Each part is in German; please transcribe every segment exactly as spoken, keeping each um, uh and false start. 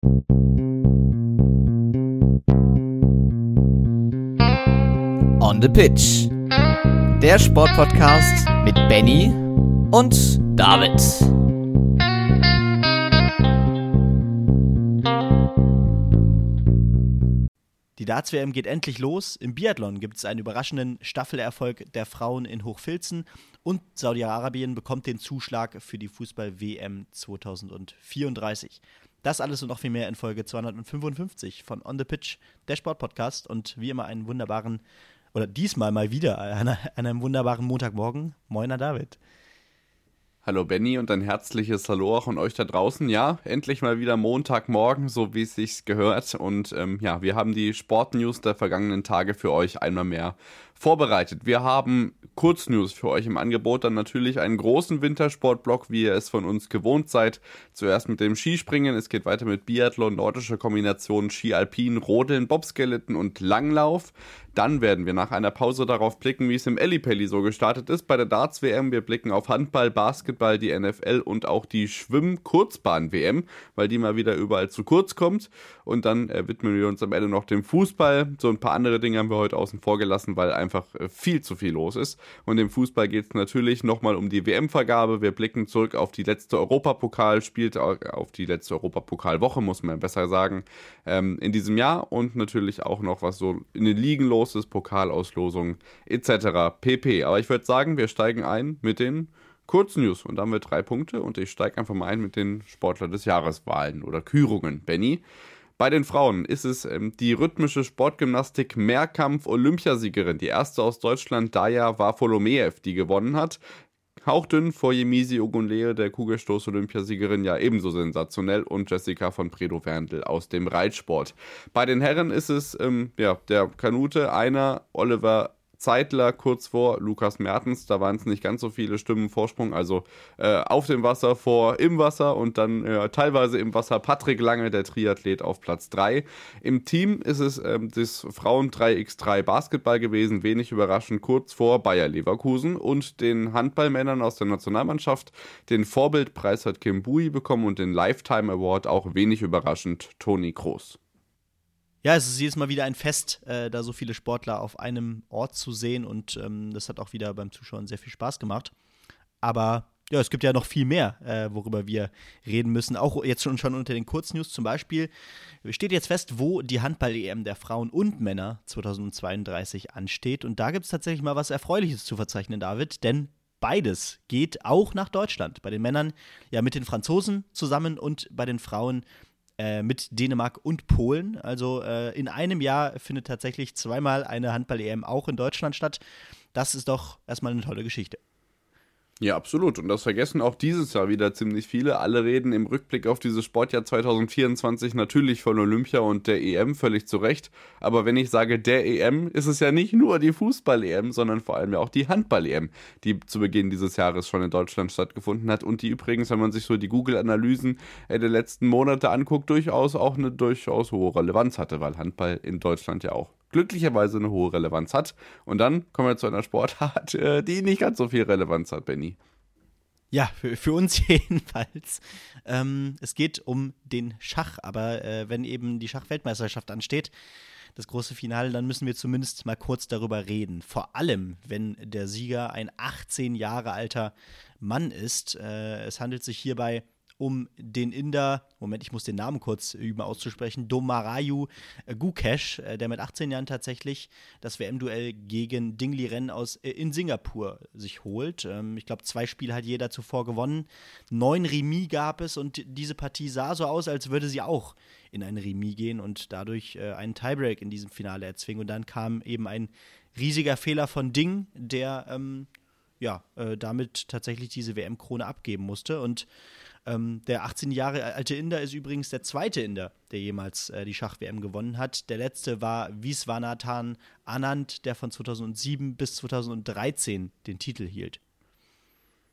On the Pitch. Der Sportpodcast mit Benny und David. Die Darts-W M geht endlich los. Im Biathlon gibt es einen überraschenden Staffelerfolg der Frauen in Hochfilzen und Saudi-Arabien bekommt den Zuschlag für die Fußball-W M zwanzig vierunddreißig. Das alles und noch viel mehr in Folge zweihundertfünfundfünfzig von On the Pitch, der Sportpodcast, und wie immer einen wunderbaren, oder diesmal mal wieder an einem wunderbaren Montagmorgen. Moiner David. Hallo Benny und ein herzliches Hallo auch an euch da draußen. Ja, endlich mal wieder Montagmorgen, so wie es sich gehört. Und ähm, ja, wir haben die Sportnews der vergangenen Tage für euch einmal mehr vorbereitet. Wir haben Kurznews für euch im Angebot, dann natürlich einen großen Wintersportblock, wie ihr es von uns gewohnt seid. Zuerst mit dem Skispringen, es geht weiter mit Biathlon, nordischer Kombination, Ski Alpin, Rodeln, Bobskeleton und Langlauf. Dann werden wir nach einer Pause darauf blicken, wie es im Ellipelli so gestartet ist bei der Darts-W M. Wir blicken auf Handball, Basketball, die N F L und auch die Schwimm-Kurzbahn-W M, weil die mal wieder überall zu kurz kommt. Und dann äh, widmen wir uns am Ende noch dem Fußball. So ein paar andere Dinge haben wir heute außen vor gelassen, weil einfach äh, viel zu viel los ist. Und im Fußball geht es natürlich nochmal um die W M-Vergabe. Wir blicken zurück auf die letzte Europapokal, spielt auf die letzte Europapokalwoche, muss man besser sagen, ähm, in diesem Jahr. Und natürlich auch noch, was so in den Ligen los ist, Pokalauslosung et cetera pp. Aber ich würde sagen, wir steigen ein mit den Kurznews und da haben wir drei Punkte und ich steige einfach mal ein mit den Sportler des Jahreswahlen oder Kürungen. Benny, bei den Frauen ist es ähm, die rhythmische Sportgymnastik Mehrkampf-Olympiasiegerin, die erste aus Deutschland, Daya Varfolomeev, die gewonnen hat. Hauchdünn vor Yemisi Ogunleye, der Kugelstoß-Olympiasiegerin, ja ebenso sensationell, und Jessica von Bredow-Werndl aus dem Reitsport. Bei den Herren ist es ähm, ja, der Kanute, einer, Oliver Zeitler kurz vor Lukas Mertens, da waren es nicht ganz so viele Stimmen Vorsprung, also äh, auf dem Wasser vor im Wasser und dann äh, teilweise im Wasser Patrick Lange, der Triathlet, auf Platz drei. Im Team ist es ähm, das Frauen drei gegen drei Basketball gewesen, wenig überraschend kurz vor Bayer Leverkusen, und den Handballmännern aus der Nationalmannschaft. Den Vorbildpreis hat Kim Bui bekommen und den Lifetime Award auch wenig überraschend Toni Kroos. Ja, es ist jedes Mal wieder ein Fest, äh, da so viele Sportler auf einem Ort zu sehen, und ähm, das hat auch wieder beim Zuschauen sehr viel Spaß gemacht. Aber ja, es gibt ja noch viel mehr, äh, worüber wir reden müssen, auch jetzt schon, schon unter den Kurznews. Zum Beispiel steht jetzt fest, wo die Handball-E M der Frauen und Männer zweitausendzweiunddreißig ansteht, und da gibt es tatsächlich mal was Erfreuliches zu verzeichnen, David, denn beides geht auch nach Deutschland. Bei den Männern ja mit den Franzosen zusammen und bei den Frauen mit Dänemark und Polen. Also äh, in einem Jahr findet tatsächlich zweimal eine Handball-E M auch in Deutschland statt. Das ist doch erstmal eine tolle Geschichte. Ja, absolut. Und das vergessen auch dieses Jahr wieder ziemlich viele. Alle reden im Rückblick auf dieses Sportjahr zweitausendvierundzwanzig natürlich von Olympia und der E M, völlig zu Recht. Aber wenn ich sage der E M, ist es ja nicht nur die Fußball-E M, sondern vor allem ja auch die Handball-E M, die zu Beginn dieses Jahres schon in Deutschland stattgefunden hat. Und die übrigens, wenn man sich so die Google-Analysen der letzten Monate anguckt, durchaus auch eine durchaus hohe Relevanz hatte, weil Handball in Deutschland ja auch glücklicherweise eine hohe Relevanz hat. Und dann kommen wir zu einer Sportart, die nicht ganz so viel Relevanz hat, Benny. Ja, für, für uns jedenfalls. Ähm, es geht um den Schach, aber äh, wenn eben die Schachweltmeisterschaft ansteht, das große Finale, dann müssen wir zumindest mal kurz darüber reden. Vor allem, wenn der Sieger ein achtzehn Jahre alter Mann ist. Äh, es handelt sich hierbei um den Inder, Moment, ich muss den Namen kurz üben auszusprechen, Domarayu Gukesh, der mit achtzehn Jahren tatsächlich das W M-Duell gegen Ding Liren aus in Singapur sich holt. Ich glaube, zwei Spiele hat jeder zuvor gewonnen. Neun Remis gab es, und diese Partie sah so aus, als würde sie auch in ein Remis gehen und dadurch einen Tiebreak in diesem Finale erzwingen. Und dann kam eben ein riesiger Fehler von Ding, der ähm, ja, äh, damit tatsächlich diese W M-Krone abgeben musste. Und Ähm, der achtzehn Jahre alte Inder ist übrigens der zweite Inder, der jemals äh, die Schach-W M gewonnen hat. Der letzte war Viswanathan Anand, der von zweitausendsieben bis zweitausenddreizehn den Titel hielt.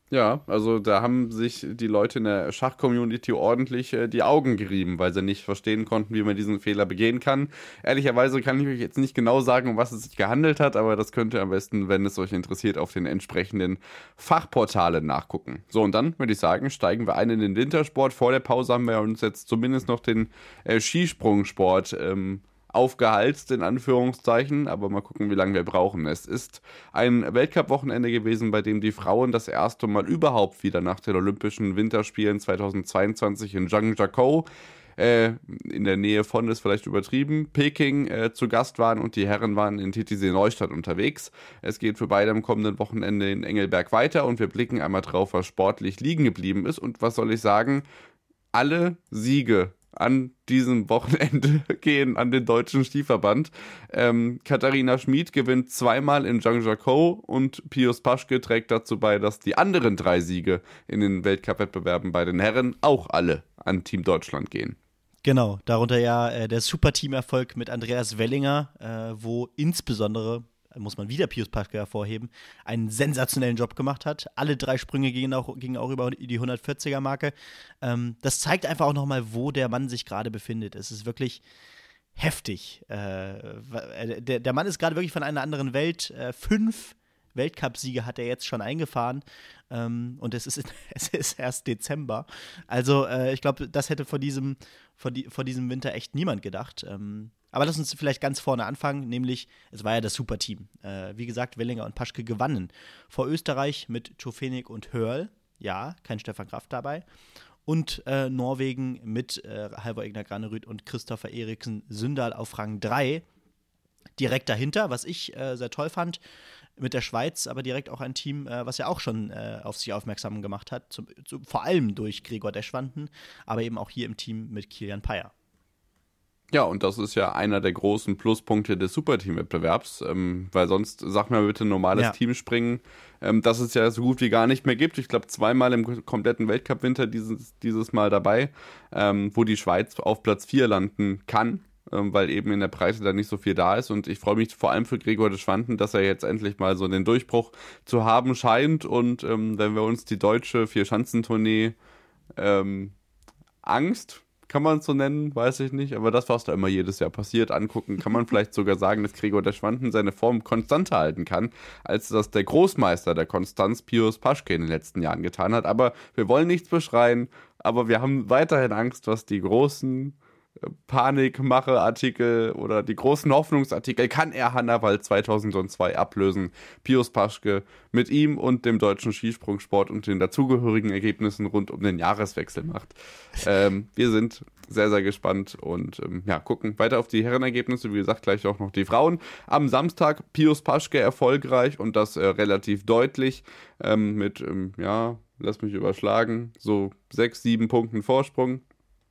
Ja, also da haben sich die Leute in der Schach-Community ordentlich äh, die Augen gerieben, weil sie nicht verstehen konnten, wie man diesen Fehler begehen kann. Ehrlicherweise kann ich euch jetzt nicht genau sagen, um was es sich gehandelt hat, aber das könnt ihr am besten, wenn es euch interessiert, auf den entsprechenden Fachportalen nachgucken. So, und dann würde ich sagen, steigen wir ein in den Wintersport. Vor der Pause haben wir uns jetzt zumindest noch den äh, Skisprungsport ähm, aufgehalst, in Anführungszeichen, aber mal gucken, wie lange wir brauchen. Es ist ein Weltcup-Wochenende gewesen, bei dem die Frauen das erste Mal überhaupt wieder nach den Olympischen Winterspielen zweitausendzweiundzwanzig in Zhangjiakou, äh, in der Nähe von, ist vielleicht übertrieben, Peking äh, zu Gast waren, und die Herren waren in Titisee-Neustadt unterwegs. Es geht für beide am kommenden Wochenende in Engelberg weiter, und wir blicken einmal drauf, was sportlich liegen geblieben ist, und was soll ich sagen, alle Siege an diesem Wochenende gehen an den deutschen Skiverband. Ähm, Katharina Schmid gewinnt zweimal in Zhangjiakou, und Pius Paschke trägt dazu bei, dass die anderen drei Siege in den Weltcup-Wettbewerben bei den Herren auch alle an Team Deutschland gehen. Genau, darunter ja äh, der Superteam-Erfolg mit Andreas Wellinger, äh, wo insbesondere, muss man wieder Pius Paschke hervorheben, einen sensationellen Job gemacht hat. Alle drei Sprünge gingen auch, gingen auch über die hundertvierziger-Marke. Ähm, das zeigt einfach auch nochmal, wo der Mann sich gerade befindet. Es ist wirklich heftig. Äh, der, der Mann ist gerade wirklich von einer anderen Welt. Äh, fünf Weltcupsiege hat er jetzt schon eingefahren. Ähm, und es ist, es ist erst Dezember. Also äh, ich glaube, das hätte vor diesem, vor, die, vor diesem Winter echt niemand gedacht. Ähm, aber lass uns vielleicht ganz vorne anfangen, nämlich, es war ja das Superteam. Äh, wie gesagt, Wellinger und Paschke gewannen vor Österreich mit Tschofenig und Hörl. Ja, kein Stefan Kraft dabei. Und äh, Norwegen mit äh, Halvor Egner Granerud und Christopher Eriksen Sündal auf Rang drei. Direkt dahinter, was ich äh, sehr toll fand, mit der Schweiz, aber direkt auch ein Team, äh, was ja auch schon äh, auf sich aufmerksam gemacht hat, zum, zu, vor allem durch Gregor Deschwanden, aber eben auch hier im Team mit Kilian Payer. Ja, und das ist ja einer der großen Pluspunkte des Superteam-Wettbewerbs, ähm, weil sonst, sag mir bitte, normales Ja. Teamspringen, ähm, das es ja so gut wie gar nicht mehr gibt. Ich glaube, zweimal im kompletten Weltcup-Winter dieses, dieses Mal dabei, ähm, wo die Schweiz auf Platz vier landen kann, ähm, weil eben in der Breite da nicht so viel da ist. Und ich freue mich vor allem für Gregor Deschwanden, dass er jetzt endlich mal so den Durchbruch zu haben scheint. Und ähm, wenn wir uns die deutsche Vier-Schanzentournee ähm, Angst, kann man es so nennen, weiß ich nicht, aber das, was da immer jedes Jahr passiert, angucken, kann man vielleicht sogar sagen, dass Gregor Deschwanden seine Form konstanter halten kann, als das der Großmeister der Konstanz, Pius Paschke, in den letzten Jahren getan hat. Aber wir wollen nichts beschreien, aber wir haben weiterhin Angst, was die großen Panikmache-Artikel oder die großen Hoffnungsartikel, kann er Hannawald zweitausendzwei ablösen. Pius Paschke mit ihm und dem deutschen Skisprungsport und den dazugehörigen Ergebnissen rund um den Jahreswechsel macht. Ähm, wir sind sehr, sehr gespannt und ähm, ja, gucken weiter auf die Herrenergebnisse. Wie gesagt, gleich auch noch die Frauen. Am Samstag Pius Paschke erfolgreich, und das äh, relativ deutlich ähm, mit, ähm, ja, lass mich überschlagen, so sechs, sieben Punkten Vorsprung.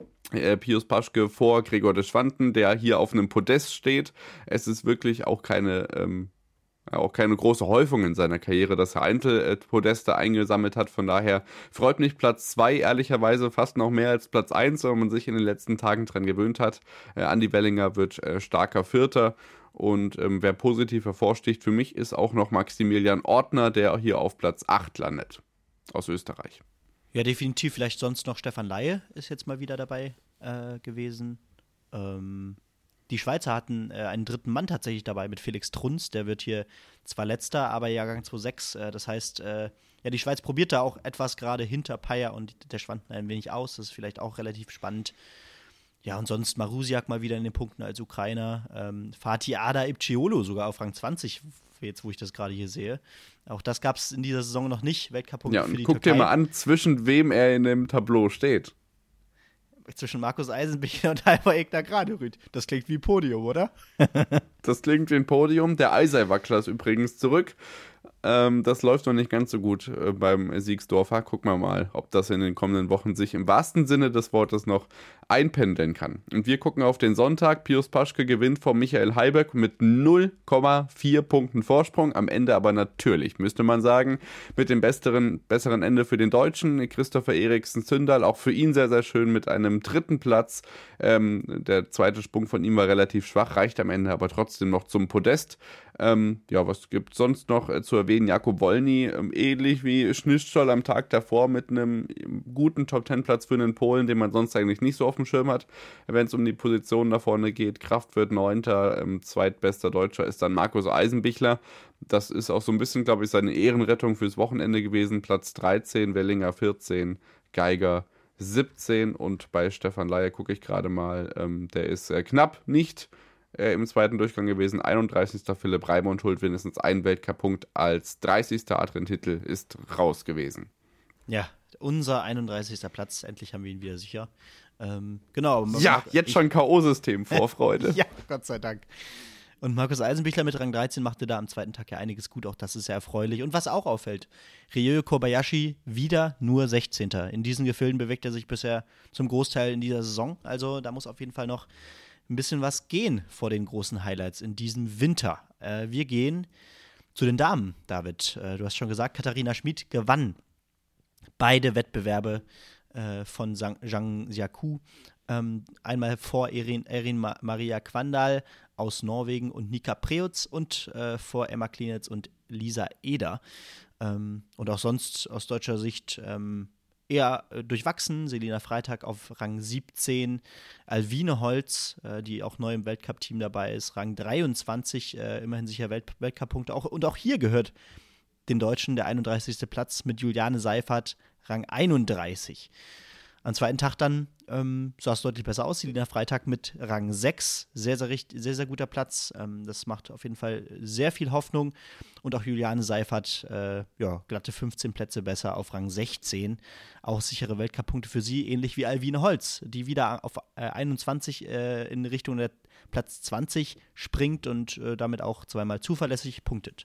Äh, Pius Paschke vor Gregor Deschwanden, der hier auf einem Podest steht. Es ist wirklich auch keine, ähm, auch keine große Häufung in seiner Karriere, dass er Einzelpodeste eingesammelt hat. Von daher freut mich Platz zwei ehrlicherweise fast noch mehr als Platz eins, weil man sich in den letzten Tagen dran gewöhnt hat. Äh, Andi Wellinger wird äh, starker Vierter. Und ähm, wer positiv hervorsticht für mich, ist auch noch Maximilian Ortner, der hier auf Platz acht landet, aus Österreich. Ja, definitiv. Vielleicht sonst noch Stefan Laie ist jetzt mal wieder dabei äh, gewesen. Ähm, die Schweizer hatten äh, einen dritten Mann tatsächlich dabei mit Felix Trunz. Der wird hier zwar letzter, aber Jahrgang zweitausendsechs. Äh, das heißt, äh, ja, die Schweiz probiert da auch etwas gerade hinter Payer und Deschwanden ein wenig aus. Das ist vielleicht auch relativ spannend. Ja, und sonst Marusiak mal wieder in den Punkten als Ukrainer. Ähm, Fatih Ada Ipciolo sogar auf Rang zwanzig, jetzt wo ich das gerade hier sehe. Auch das gab es in dieser Saison noch nicht. Weltcup-Punkte Ja, für und die guck Türkei. dir mal an, zwischen wem er in dem Tableau steht. Zwischen Markus Eisenbichler und Halvor Egner Granerud. Das klingt wie Podium, oder? Das klingt wie ein Podium. Der Eiseiwackler ist übrigens zurück. Ähm, das läuft noch nicht ganz so gut äh, beim Siegsdorfer. Gucken wir mal, ob das in den kommenden Wochen sich im wahrsten Sinne des Wortes noch einpendeln kann. Und wir gucken auf den Sonntag. Pius Paschke gewinnt vor Michael Heiberg mit null Komma vier Punkten Vorsprung. Am Ende aber natürlich, müsste man sagen, mit dem besseren, besseren Ende für den Deutschen. Christopher Eriksen Sündal, auch für ihn sehr, sehr schön mit einem dritten Platz. Ähm, der zweite Sprung von ihm war relativ schwach, reicht am Ende aber trotzdem noch zum Podest. Ähm, ja, was gibt es sonst noch äh, zu erwähnen? Jakob Wolny, ähm, ähnlich wie Schnitzschol am Tag davor mit einem guten Top-Zehn-Platz für einen Polen, den man sonst eigentlich nicht so auf dem Schirm hat, wenn es um die Positionen da vorne geht. Kraft wird Neunter, ähm, zweitbester Deutscher ist dann Markus Eisenbichler. Das ist auch so ein bisschen, glaube ich, seine Ehrenrettung fürs Wochenende gewesen. Platz dreizehn, Wellinger vierzehn, Geiger siebzehn und bei Stefan Laie gucke ich gerade mal, ähm, der ist äh, knapp nicht äh, im zweiten Durchgang gewesen. einunddreißigster Philipp Raimund holt mindestens einen Weltcup-Punkt als dreißigster Adrian-Titel ist raus gewesen. Ja, unser einunddreißigster Platz, endlich haben wir ihn wieder sicher. Ähm, genau. Ja, jetzt schon K O-System, Vorfreude. Ja, Gott sei Dank. Und Markus Eisenbichler mit Rang dreizehn machte da am zweiten Tag ja einiges gut, auch das ist sehr erfreulich. Und was auch auffällt, Ryo Kobayashi wieder nur sechzehnter In diesen Gefilden bewegt er sich bisher zum Großteil in dieser Saison. Also da muss auf jeden Fall noch ein bisschen was gehen vor den großen Highlights in diesem Winter. Äh, wir gehen zu den Damen, David. Äh, du hast schon gesagt, Katharina Schmid gewann beide Wettbewerbe äh, von Zhang Jiakou. Ähm, einmal vor Erin, Erin Ma- Maria Kvandal aus Norwegen und Nika Preutz und äh, vor Emma Klinitz und Lisa Eder. Ähm, und auch sonst aus deutscher Sicht ähm, eher äh, durchwachsen. Selina Freitag auf Rang siebzehn, Alwine Holz, äh, die auch neu im Weltcup-Team dabei ist, Rang dreiundzwanzig, äh, immerhin sicher Welt- Weltcup-Punkte. Auch, und auch hier gehört den Deutschen der einunddreißigste Platz mit Juliane Seifert, Rang einunddreißig. Am zweiten Tag dann ähm, sah es deutlich besser aus. Selina Freitag mit Rang sechs. Sehr, sehr, richtig, sehr, sehr guter Platz. Ähm, das macht auf jeden Fall sehr viel Hoffnung. Und auch Juliane Seifert, äh, ja, glatte fünfzehn Plätze besser auf Rang sechzehn. Auch sichere Weltcup-Punkte für sie, ähnlich wie Alwine Holz, die wieder auf äh, einundzwanzig äh, in Richtung der Platz zwanzig springt und äh, damit auch zweimal zuverlässig punktet.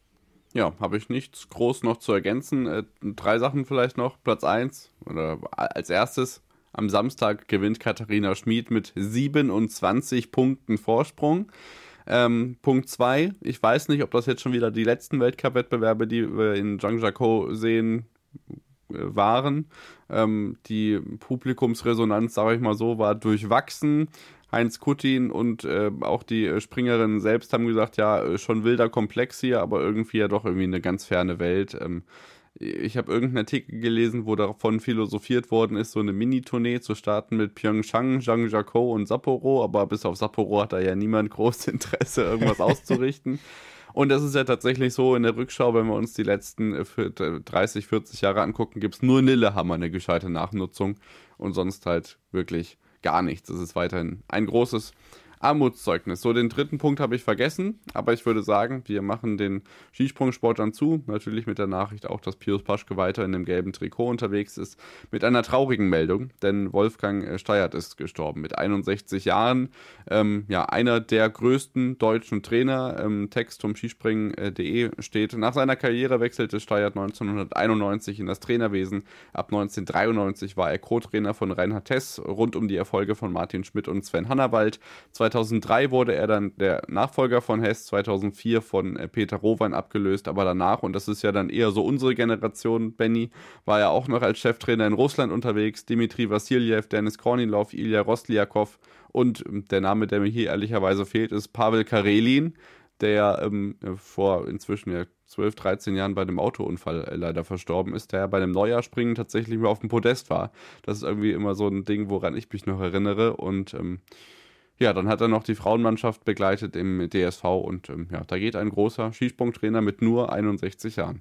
Ja, habe ich nichts groß noch zu ergänzen. Äh, drei Sachen vielleicht noch. Platz eins oder als erstes am Samstag gewinnt Katharina Schmid mit siebenundzwanzig Punkten Vorsprung. Ähm, Punkt zwei, ich weiß nicht, ob das jetzt schon wieder die letzten Weltcup-Wettbewerbe, die wir in Zhangjiakou sehen, äh, waren. Ähm, die Publikumsresonanz, sage ich mal so, war durchwachsen. Heinz Kuttin und äh, auch die Springerinnen selbst haben gesagt, ja, schon wilder Komplex hier, aber irgendwie ja doch irgendwie eine ganz ferne Welt. Ähm, ich habe irgendeinen Artikel gelesen, wo davon philosophiert worden ist, so eine Mini-Tournee zu starten mit Pyeongchang, Zhangjiakou und Sapporo, aber bis auf Sapporo hat da ja niemand großes Interesse, irgendwas auszurichten. Und das ist ja tatsächlich so in der Rückschau, wenn wir uns die letzten dreißig, vierzig Jahre angucken, gibt es nur in Lillehammer eine gescheite Nachnutzung und sonst halt wirklich gar nichts. Es ist weiterhin ein großes Armutszeugnis. So, den dritten Punkt habe ich vergessen, aber ich würde sagen, wir machen den Skisprungsport dann zu. Natürlich mit der Nachricht auch, dass Pius Paschke weiter in dem gelben Trikot unterwegs ist. Mit einer traurigen Meldung, denn Wolfgang Steiert ist gestorben mit einundsechzig Jahren. Ähm, ja, einer der größten deutschen Trainer. Ähm, Text vom Skispringen punkt de steht: Nach seiner Karriere wechselte Steiert neunzehnhunderteinundneunzig in das Trainerwesen. Ab neunzehnhundertdreiundneunzig war er Co-Trainer von Reinhard Hess rund um die Erfolge von Martin Schmidt und Sven Hannawald. zweitausenddrei wurde er dann der Nachfolger von Hess, zweitausendvier von Peter Rowan abgelöst, aber danach, und das ist ja dann eher so unsere Generation, Benny, war er auch noch als Cheftrainer in Russland unterwegs. Dimitri Vassiljev, Dennis Kornilov, Ilya Rosliakov und der Name, der mir hier ehrlicherweise fehlt, ist Pavel Karelin, der ähm, vor inzwischen ja zwölf, dreizehn Jahren bei einem Autounfall äh, leider verstorben ist, der bei einem Neujahrspringen tatsächlich mal auf dem Podest war. Das ist irgendwie immer so ein Ding, woran ich mich noch erinnere und ähm, ja, dann hat er noch die Frauenmannschaft begleitet im D S V und ähm, ja, da geht ein großer Skisprungtrainer mit nur einundsechzig Jahren.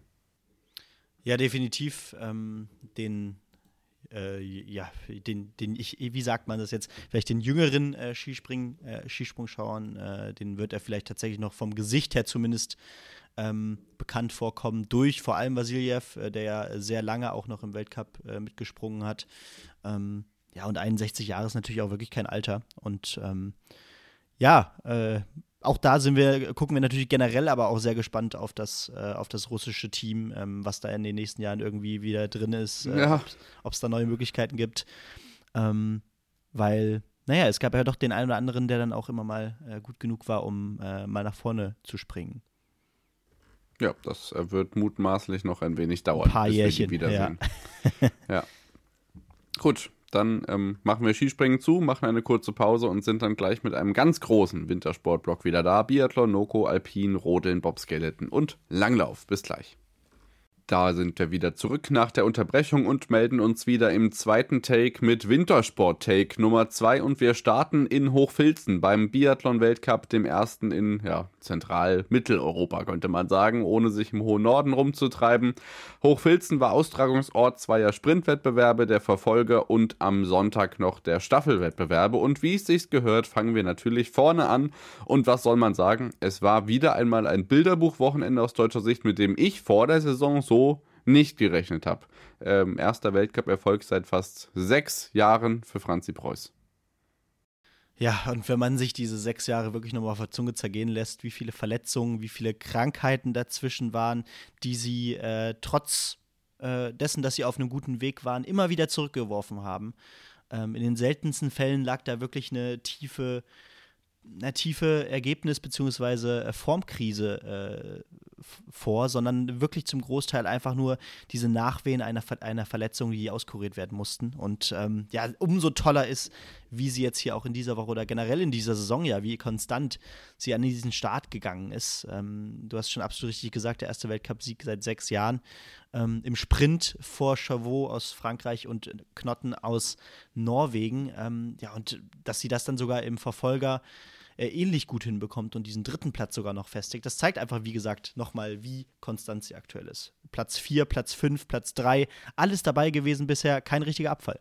Ja, definitiv ähm, den, äh, ja, den, den ich, wie sagt man das jetzt, vielleicht den jüngeren äh, Skispring, äh, Skisprungschauern, äh, den wird er vielleicht tatsächlich noch vom Gesicht her zumindest ähm, bekannt vorkommen, durch vor allem Vassiljev, äh, der ja sehr lange auch noch im Weltcup äh, mitgesprungen hat. Ähm, Ja, und einundsechzig Jahre ist natürlich auch wirklich kein Alter. Und ähm, ja, äh, auch da sind wir, gucken wir natürlich generell aber auch sehr gespannt auf das, äh, auf das russische Team, ähm, was da in den nächsten Jahren irgendwie wieder drin ist, äh, Ja. ob es da neue Möglichkeiten gibt. Ähm, weil, naja, es gab ja doch den einen oder anderen, der dann auch immer mal äh, gut genug war, um äh, mal nach vorne zu springen. Ja, das äh, wird mutmaßlich noch ein wenig dauern, Ein paar bis wir Jährchen, die wiedersehen. Ja. Gut, dann ähm, machen wir Skispringen zu, machen eine kurze Pause und sind dann gleich mit einem ganz großen Wintersportblock wieder da. Biathlon, Noko, Alpin, Rodeln, Bobskeleton und Langlauf. Bis gleich. Da sind wir wieder zurück nach der Unterbrechung und melden uns wieder im zweiten Take mit Wintersport-Take Nummer zwei und wir starten in Hochfilzen beim Biathlon-Weltcup, dem ersten in ja, Zentral-Mitteleuropa, könnte man sagen, ohne sich im hohen Norden rumzutreiben. Hochfilzen war Austragungsort zweier Sprintwettbewerbe, der Verfolger und am Sonntag noch der Staffelwettbewerbe und wie es sich gehört, fangen wir natürlich vorne an und was soll man sagen, es war wieder einmal ein Bilderbuch-Wochenende aus deutscher Sicht, mit dem ich vor der Saison so nicht gerechnet habe. Ähm, erster Weltcup-Erfolg seit fast sechs Jahren für Franzi Preuß. Ja, und wenn man sich diese sechs Jahre wirklich nochmal auf der Zunge zergehen lässt, wie viele Verletzungen, wie viele Krankheiten dazwischen waren, die sie äh, trotz äh, dessen, dass sie auf einem guten Weg waren, immer wieder zurückgeworfen haben. Ähm, in den seltensten Fällen lag da wirklich eine tiefe, eine tiefe Ergebnis- bzw. Formkrise äh, vor, sondern wirklich zum Großteil einfach nur diese Nachwehen einer, einer Verletzung, die auskuriert werden mussten. Und ähm, ja, umso toller ist, wie sie jetzt hier auch in dieser Woche oder generell in dieser Saison ja, wie konstant sie an diesen Start gegangen ist. Ähm, du hast schon absolut richtig gesagt, der erste Weltcup-Sieg seit sechs Jahren. Ähm, im Sprint vor Chavot aus Frankreich und Knotten aus Norwegen. Ähm, ja, und dass sie das dann sogar im Verfolger ähnlich gut hinbekommt und diesen dritten Platz sogar noch festigt. Das zeigt einfach, wie gesagt, nochmal, wie konstant sie aktuell ist. Platz vier, Platz fünf, Platz drei, alles dabei gewesen bisher, kein richtiger Abfall.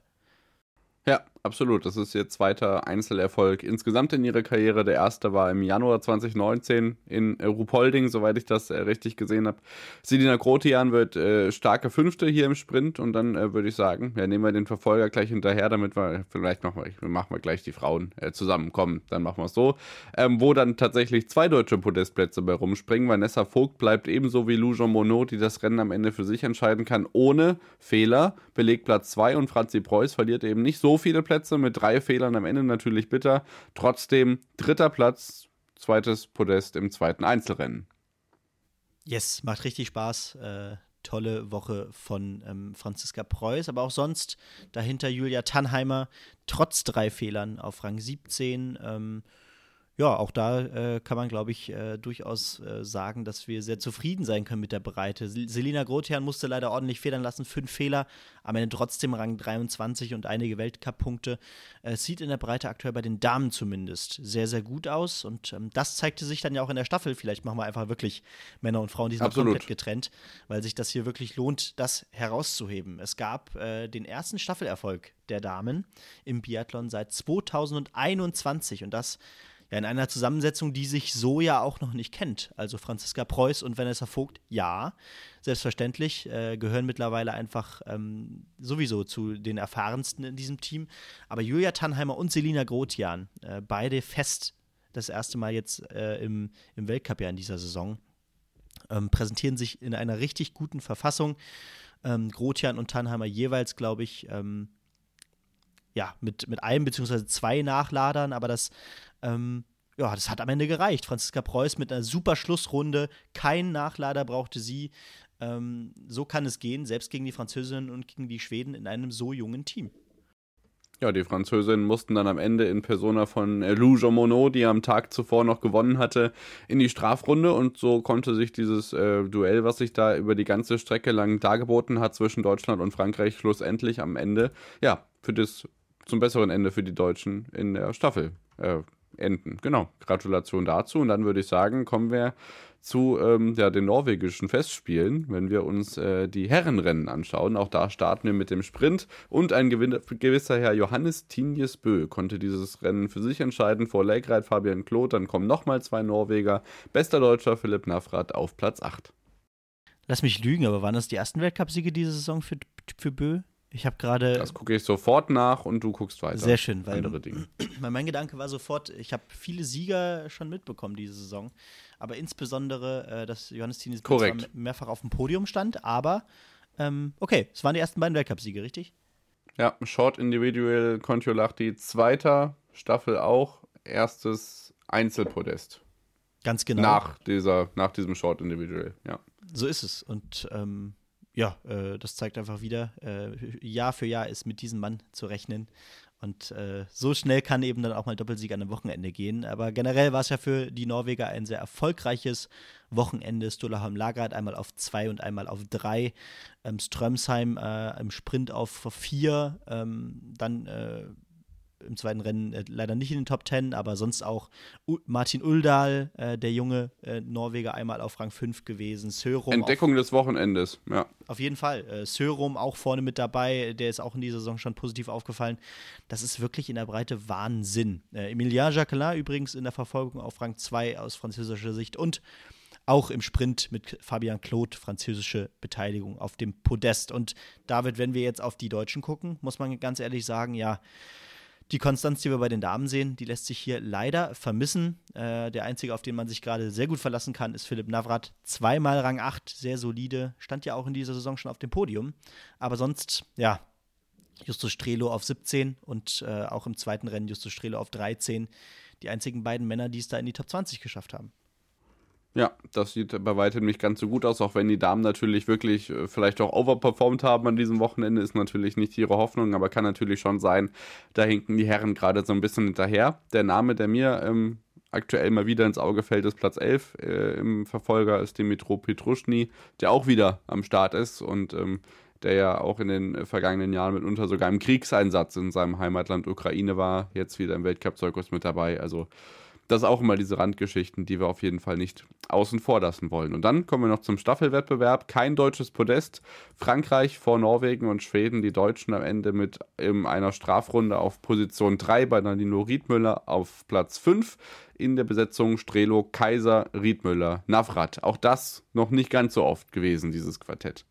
Ja, absolut. Das ist ihr zweiter Einzelerfolg insgesamt in ihrer Karriere. Der erste war im Januar zwanzig neunzehn in äh, Ruhpolding, soweit ich das äh, richtig gesehen habe. Selina Grotian wird äh, starke Fünfte hier im Sprint und dann äh, würde ich sagen, ja, nehmen wir den Verfolger gleich hinterher, damit wir vielleicht machen wir, machen wir gleich die Frauen äh, zusammenkommen. Dann machen wir es so. Ähm, wo dann tatsächlich zwei deutsche Podestplätze bei rumspringen. Vanessa Vogt bleibt ebenso wie Lou Jean Monod, die das Rennen am Ende für sich entscheiden kann, ohne Fehler. Belegt Platz zwei und Franzi Preuß verliert eben nicht so viele Plätze mit drei Fehlern am Ende, natürlich bitter. Trotzdem dritter Platz, zweites Podest im zweiten Einzelrennen. Yes, macht richtig Spaß. Äh, tolle Woche von ähm, Franziska Preuß, aber auch sonst dahinter Julia Tannheimer, trotz drei Fehlern auf Rang siebzehn. Ähm, ja, auch da äh, kann man, glaube ich, äh, durchaus äh, sagen, dass wir sehr zufrieden sein können mit der Breite. Selina Grotian musste leider ordentlich federn lassen, fünf Fehler, am Ende trotzdem Rang dreiundzwanzig und einige Weltcup-Punkte. Äh, sieht in der Breite aktuell bei den Damen zumindest sehr, sehr gut aus und ähm, das zeigte sich dann ja auch in der Staffel. Vielleicht machen wir einfach wirklich Männer und Frauen diesmal Absolut. komplett getrennt, weil sich das hier wirklich lohnt, das herauszuheben. Es gab äh, den ersten Staffelerfolg der Damen im Biathlon seit zweitausendeinundzwanzig und das ja, in einer Zusammensetzung, die sich so ja auch noch nicht kennt. Also Franziska Preuß und Vanessa Vogt, ja, selbstverständlich, äh, gehören mittlerweile einfach ähm, sowieso zu den erfahrensten in diesem Team. Aber Julia Tannheimer und Selina Grotian, äh, beide fest das erste Mal jetzt äh, im, im Weltcup ja in dieser Saison, ähm, präsentieren sich in einer richtig guten Verfassung. Ähm, Grotian und Tannheimer jeweils, glaube ich, ähm, ja, mit, mit einem beziehungsweise zwei Nachladern, aber das Ähm, ja, das hat am Ende gereicht. Franziska Preuß mit einer super Schlussrunde, kein Nachlader brauchte sie. Ähm, so kann es gehen, selbst gegen die Französinnen und gegen die Schweden in einem so jungen Team. Ja, die Französinnen mussten dann am Ende in Persona von äh, Lou Jean Monod, die am Tag zuvor noch gewonnen hatte, in die Strafrunde und so konnte sich dieses äh, Duell, was sich da über die ganze Strecke lang dargeboten hat zwischen Deutschland und Frankreich, schlussendlich am Ende, ja, für das zum besseren Ende für die Deutschen in der Staffel äh, enden. Genau, Gratulation dazu. Und dann würde ich sagen, kommen wir zu ähm, ja, den norwegischen Festspielen, wenn wir uns äh, die Herrenrennen anschauen. Auch da starten wir mit dem Sprint und ein gewinner, gewisser Herr Johannes Tinjes Bø konnte dieses Rennen für sich entscheiden vor Legreit Fabian Kloth. Dann kommen nochmal zwei Norweger. Bester Deutscher Philipp Navrat auf Platz acht. Lass mich lügen, aber waren das die ersten Weltcupsiege diese Saison für, für Bø? Ich habe gerade. Das gucke ich sofort nach und du guckst weiter. Sehr schön, weil andere Dinge. Mein Gedanke war sofort, ich habe viele Sieger schon mitbekommen diese Saison, aber insbesondere, äh, dass Johannes Tinjes Bø zwar mehrfach auf dem Podium stand, aber ähm, okay, es waren die ersten beiden Weltcupsiege, richtig? Ja, Short Individual Kontiolahti, zweiter, Staffel auch, erstes Einzelpodest. Ganz genau. Nach, dieser, nach diesem Short Individual, ja. So ist es und ähm, ja, äh, das zeigt einfach wieder, äh, Jahr für Jahr ist mit diesem Mann zu rechnen. Und äh, so schnell kann eben dann auch mal Doppelsieg an einem Wochenende gehen. Aber generell war es ja für die Norweger ein sehr erfolgreiches Wochenende. Sturla Holm-Lagerud einmal auf zwei und einmal auf drei. Ähm, Strömsheim äh, im Sprint auf vier. Ähm, dann äh, im zweiten Rennen äh, leider nicht in den Top Ten, aber sonst auch U- Martin Uldal, äh, der junge äh, Norweger, einmal auf Rang fünf gewesen. Sørum Entdeckung auf, des Wochenendes, ja. auf jeden Fall. Äh, Sørum auch vorne mit dabei, der ist auch in dieser Saison schon positiv aufgefallen. Das ist wirklich in der Breite Wahnsinn. Äh, Emilien Jacquelin übrigens in der Verfolgung auf Rang zwei aus französischer Sicht und auch im Sprint mit Fabian Claude französische Beteiligung auf dem Podest. Und David, wenn wir jetzt auf die Deutschen gucken, muss man ganz ehrlich sagen, ja, die Konstanz, die wir bei den Damen sehen, die lässt sich hier leider vermissen. Äh, der einzige, auf den man sich gerade sehr gut verlassen kann, ist Philipp Navrat. Zweimal Rang acht, sehr solide. Stand ja auch in dieser Saison schon auf dem Podium. Aber sonst, ja, Justus Strelo auf siebzehn und äh, auch im zweiten Rennen Justus Strelo auf dreizehn. Die einzigen beiden Männer, die es da in die Top zwanzig geschafft haben. Ja, das sieht bei weitem nicht ganz so gut aus, auch wenn die Damen natürlich wirklich äh, vielleicht auch overperformed haben an diesem Wochenende, ist natürlich nicht ihre Hoffnung, aber kann natürlich schon sein, da hinken die Herren gerade so ein bisschen hinterher. Der Name, der mir ähm, aktuell mal wieder ins Auge fällt, ist Platz elf äh, im Verfolger, ist Dimitro Petruschny, der auch wieder am Start ist und ähm, der ja auch in den vergangenen Jahren mitunter sogar im Kriegseinsatz in seinem Heimatland Ukraine war, jetzt wieder im Weltcup-Zirkus mit dabei, also das ist auch immer diese Randgeschichten, die wir auf jeden Fall nicht außen vor lassen wollen. Und dann kommen wir noch zum Staffelwettbewerb. Kein deutsches Podest. Frankreich vor Norwegen und Schweden. Die Deutschen am Ende mit in einer Strafrunde auf Position drei bei Danilo Riedmüller auf Platz fünf. In der Besetzung Strelo, Kaiser, Riedmüller, Navrat. Auch das noch nicht ganz so oft gewesen, dieses Quartett.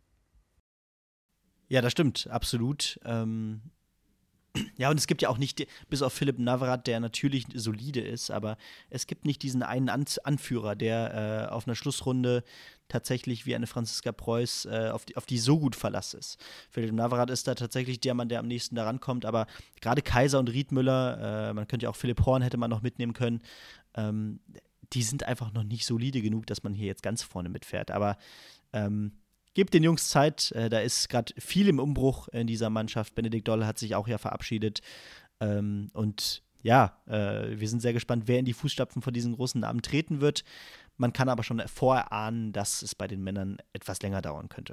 Ja, das stimmt, absolut. Ähm Ja, und es gibt ja auch nicht, bis auf Philipp Navrat, der natürlich solide ist, aber es gibt nicht diesen einen An- Anführer, der äh, auf einer Schlussrunde tatsächlich wie eine Franziska Preuß äh, auf, die, auf die so gut Verlass ist. Philipp Navrat ist da tatsächlich der Mann, der am nächsten daran kommt, aber gerade Kaiser und Riedmüller, äh, man könnte ja auch Philipp Horn hätte man noch mitnehmen können, ähm, die sind einfach noch nicht solide genug, dass man hier jetzt ganz vorne mitfährt. Aber ähm, Gebt den Jungs Zeit, äh, da ist gerade viel im Umbruch in dieser Mannschaft. Benedikt Doll hat sich auch ja verabschiedet. Ähm, und ja, äh, wir sind sehr gespannt, wer in die Fußstapfen von diesen großen Namen treten wird. Man kann aber schon vorahnen, dass es bei den Männern etwas länger dauern könnte.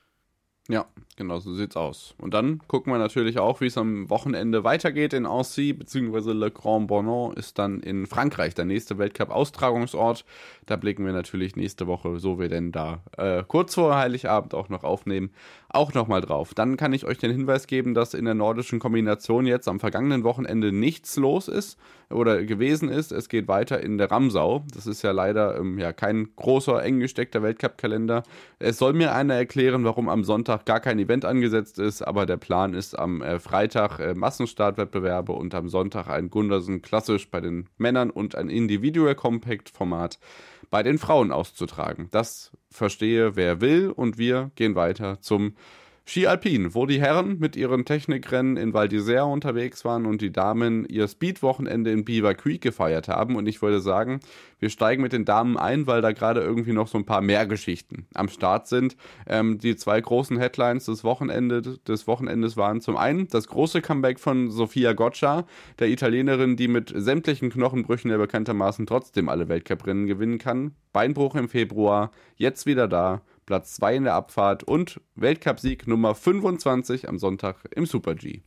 Ja, genau, so sieht's aus. Und dann gucken wir natürlich auch, wie es am Wochenende weitergeht in Annecy, beziehungsweise Le Grand Bornand ist dann in Frankreich der nächste Weltcup-Austragungsort. Da blicken wir natürlich nächste Woche, so wir denn da äh, kurz vor Heiligabend auch noch aufnehmen, auch nochmal drauf. Dann kann ich euch den Hinweis geben, dass in der nordischen Kombination jetzt am vergangenen Wochenende nichts los ist oder gewesen ist. Es geht weiter in der Ramsau. Das ist ja leider ähm, ja, kein großer, eng gesteckter Weltcup-Kalender. Es soll mir einer erklären, warum am Sonntag gar kein Event angesetzt ist, aber der Plan ist am äh, Freitag äh, Massenstartwettbewerbe und am Sonntag ein Gundersen klassisch bei den Männern und ein Individual Compact Format bei den Frauen auszutragen. Das verstehe wer will und wir gehen weiter zum Ski Alpin, wo die Herren mit ihren Technikrennen in Val d'Isère unterwegs waren und die Damen ihr Speed-Wochenende in Beaver Creek gefeiert haben. Und ich würde sagen, wir steigen mit den Damen ein, weil da gerade irgendwie noch so ein paar mehr Geschichten am Start sind. Ähm, die zwei großen Headlines des, Wochenende, des Wochenendes waren zum einen das große Comeback von Sofia Goccia, der Italienerin, die mit sämtlichen Knochenbrüchen ja bekanntermaßen trotzdem alle Weltcuprennen gewinnen kann. Beinbruch im Februar, jetzt wieder da. Platz zwei in der Abfahrt und Weltcupsieg Nummer fünfundzwanzig am Sonntag im Super-G.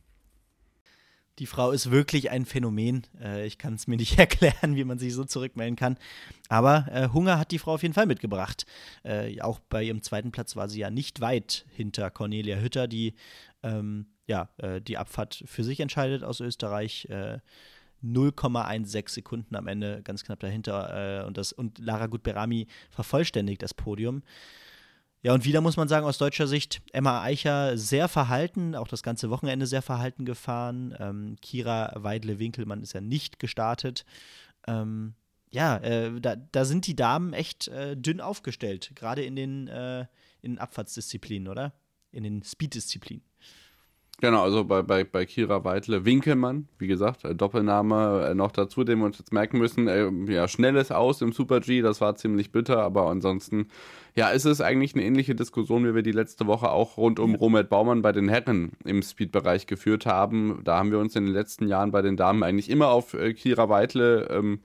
Die Frau ist wirklich ein Phänomen. Äh, ich kann es mir nicht erklären, wie man sich so zurückmelden kann. Aber äh, Hunger hat die Frau auf jeden Fall mitgebracht. Äh, auch bei ihrem zweiten Platz war sie ja nicht weit hinter Cornelia Hütter, die ähm, ja, äh, die Abfahrt für sich entscheidet aus Österreich. Äh, null Komma sechzehn Sekunden am Ende, ganz knapp dahinter. Äh, und, das, und Lara Gutberami vervollständigt das Podium. Ja, und wieder muss man sagen, aus deutscher Sicht, Emma Eicher sehr verhalten, auch das ganze Wochenende sehr verhalten gefahren. Ähm, Kira Weidle-Winkelmann ist ja nicht gestartet. Ähm, ja, äh, da, da sind die Damen echt äh, dünn aufgestellt, gerade in den, äh, in den Abfahrtsdisziplinen, oder? In den Speed-Disziplinen. Genau, also bei, bei, bei Kira Weidle Winkelmann, wie gesagt, äh, Doppelname äh, noch dazu, den wir uns jetzt merken müssen. Äh, ja, schnelles Aus im Super-G, das war ziemlich bitter, aber ansonsten, ja, ist es eigentlich eine ähnliche Diskussion, wie wir die letzte Woche auch rund um Romet Baumann bei den Herren im Speed-Bereich geführt haben. Da haben wir uns in den letzten Jahren bei den Damen eigentlich immer auf äh, Kira Weidle ähm,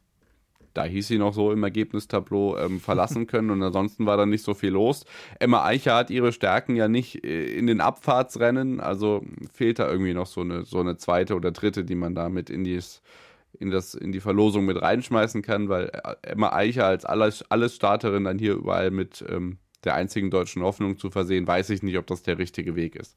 da hieß sie noch so im Ergebnistableau, ähm, verlassen können und ansonsten war da nicht so viel los. Emma Eicher hat ihre Stärken ja nicht äh, in den Abfahrtsrennen, also fehlt da irgendwie noch so eine, so eine zweite oder dritte, die man da mit in, dies, in, das, in die Verlosung mit reinschmeißen kann, weil Emma Eicher als alles, alles Starterin dann hier überall mit ähm, der einzigen deutschen Hoffnung zu versehen, weiß ich nicht, ob das der richtige Weg ist.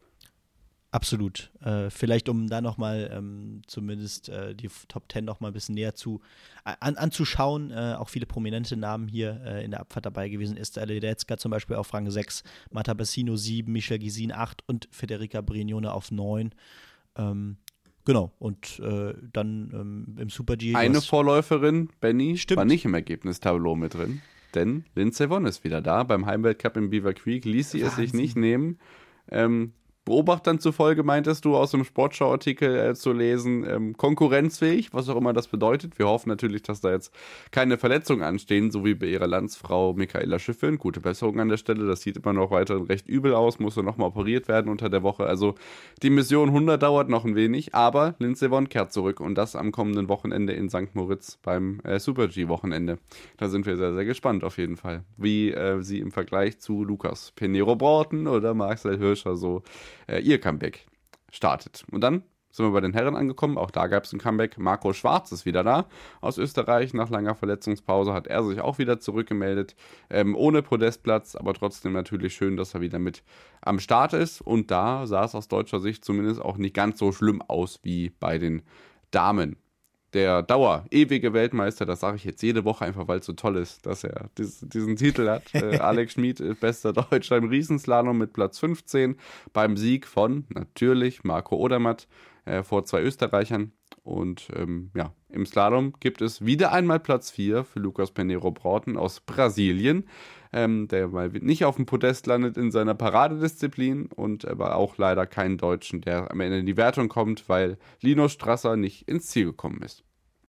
Absolut. Äh, vielleicht, um da nochmal ähm, zumindest äh, die Top Ten nochmal ein bisschen näher zu, an, anzuschauen. Äh, auch viele prominente Namen hier äh, in der Abfahrt dabei gewesen. Esther Ledetzka zum Beispiel auf Rang sechs, Marta Bassino sieben, Michelle Gisin acht und Federica Brignone auf neun. Ähm, genau. Und äh, dann ähm, im Super-G. Eine Vorläuferin, Benny, Stimmt. war nicht im Ergebnistableau mit drin. Denn Lindsey Vonn ist wieder da. Beim Heimweltcup in Beaver Creek ließ sie Wahnsinn. Es sich nicht nehmen. Ähm, Beobachtern zufolge meintest du aus dem Sportschau-Artikel äh, zu lesen, ähm, konkurrenzfähig, was auch immer das bedeutet. Wir hoffen natürlich, dass da jetzt keine Verletzungen anstehen, so wie bei ihrer Landsfrau Michaela Schiffrin. Gute Besserung an der Stelle, das sieht immer noch weiterhin recht übel aus, musste nochmal operiert werden unter der Woche. Also die Mission hundert dauert noch ein wenig, aber Lindsey Vonn kehrt zurück und das am kommenden Wochenende in Sankt Moritz beim äh, Super-G-Wochenende. Da sind wir sehr, sehr gespannt auf jeden Fall, wie äh, sie im Vergleich zu Lukas Pinheiro-Broughton oder Marcel Hirscher so Äh, ihr Comeback startet. Und dann sind wir bei den Herren angekommen. Auch da gab es ein Comeback. Marco Schwarz ist wieder da aus Österreich. Nach langer Verletzungspause hat er sich auch wieder zurückgemeldet. Ähm, ohne Podestplatz, aber trotzdem natürlich schön, dass er wieder mit am Start ist. Und da sah es aus deutscher Sicht zumindest auch nicht ganz so schlimm aus wie bei den Damen. Der Dauer, ewige Weltmeister, das sage ich jetzt jede Woche einfach, weil es so toll ist, dass er dies, diesen Titel hat. Äh, Alex Schmid ist bester Deutscher im Riesenslalom mit Platz fünfzehn beim Sieg von natürlich Marco Odermatt äh, vor zwei Österreichern. Und ähm, ja, im Slalom gibt es wieder einmal Platz vier für Lucas Pinheiro-Broughton aus Brasilien, ähm, der mal nicht auf dem Podest landet in seiner Paradedisziplin und aber auch leider keinen Deutschen, der am Ende in die Wertung kommt, weil Linus Strasser nicht ins Ziel gekommen ist.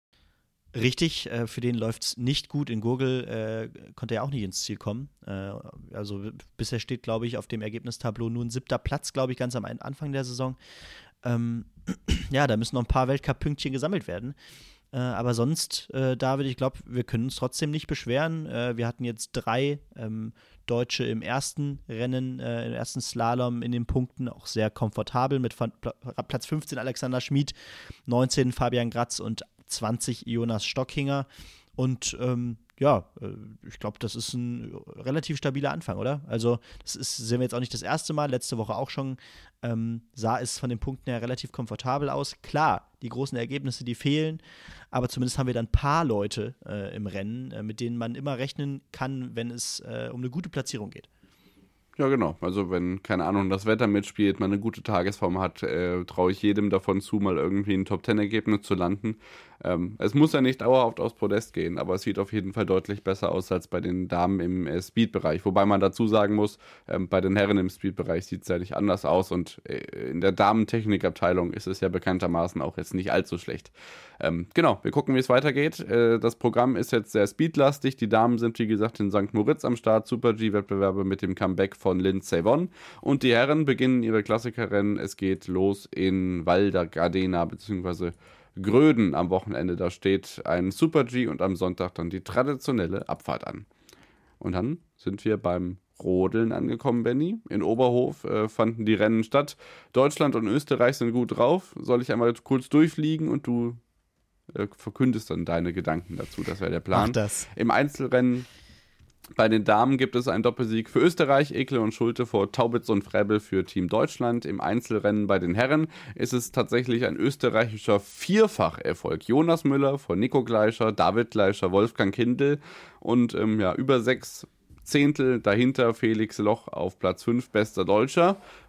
Richtig, äh, für den läuft es nicht gut. In Gurgel äh, konnte er auch nicht ins Ziel kommen. Äh, also bisher steht, glaube ich, auf dem Ergebnistableau nur ein siebter Platz, glaube ich, ganz am Anfang der Saison. Ähm, ja, da müssen noch ein paar Weltcup-Pünktchen gesammelt werden. Äh, aber sonst, äh, David, ich glaube, wir können uns trotzdem nicht beschweren. Äh, wir hatten jetzt drei ähm, Deutsche im ersten Rennen, äh, im ersten Slalom in den Punkten, auch sehr komfortabel mit Pla- Platz fünfzehn Alexander Schmid, neunzehn Fabian Gratz und zwanzig Jonas Stockhinger. Und ähm, ja, ich glaube, das ist ein relativ stabiler Anfang, oder? Also, das ist, sehen wir jetzt auch nicht das erste Mal, letzte Woche auch schon, ähm, sah es von den Punkten her relativ komfortabel aus. Klar, die großen Ergebnisse, die fehlen, aber zumindest haben wir dann ein paar Leute äh, im Rennen, äh, mit denen man immer rechnen kann, wenn es äh, um eine gute Platzierung geht. Ja, genau. Also wenn, keine Ahnung, das Wetter mitspielt, man eine gute Tagesform hat, äh, traue ich jedem davon zu, mal irgendwie ein Top-Ten-Ergebnis zu landen. Ähm, es muss ja nicht dauerhaft aufs Podest gehen, aber es sieht auf jeden Fall deutlich besser aus als bei den Damen im äh, Speed-Bereich. Wobei man dazu sagen muss, ähm, bei den Herren im Speed-Bereich sieht es ja nicht anders aus und äh, in der Damen-Technik-Abteilung ist es ja bekanntermaßen auch jetzt nicht allzu schlecht. Ähm, genau, wir gucken, wie es weitergeht. Äh, das Programm ist jetzt sehr speedlastig. Die Damen sind, wie gesagt, in Sankt Moritz am Start. Super-G-Wettbewerbe mit dem Comeback von Lindsey Vonn. Und die Herren beginnen ihre Klassikerrennen. Es geht los in Val da Gardena bzw. Gröden am Wochenende. Da steht ein Super-G und am Sonntag dann die traditionelle Abfahrt an. Und dann sind wir beim Rodeln angekommen, Benny. In Oberhof äh, fanden die Rennen statt. Deutschland und Österreich sind gut drauf. Soll ich einmal kurz durchfliegen und du äh, verkündest dann deine Gedanken dazu? Das wäre der Plan. Mach das. Im Einzelrennen bei den Damen gibt es einen Doppelsieg für Österreich, Ekle und Schulte vor Taubitz und Frebel für Team Deutschland. Im Einzelrennen bei den Herren ist es tatsächlich ein österreichischer Vierfacherfolg. Jonas Müller vor Nico Gleischer, David Gleischer, Wolfgang Kindl und ähm, ja, über sechs Zehntel dahinter Felix Loch auf Platz fünf, bester Deutscher.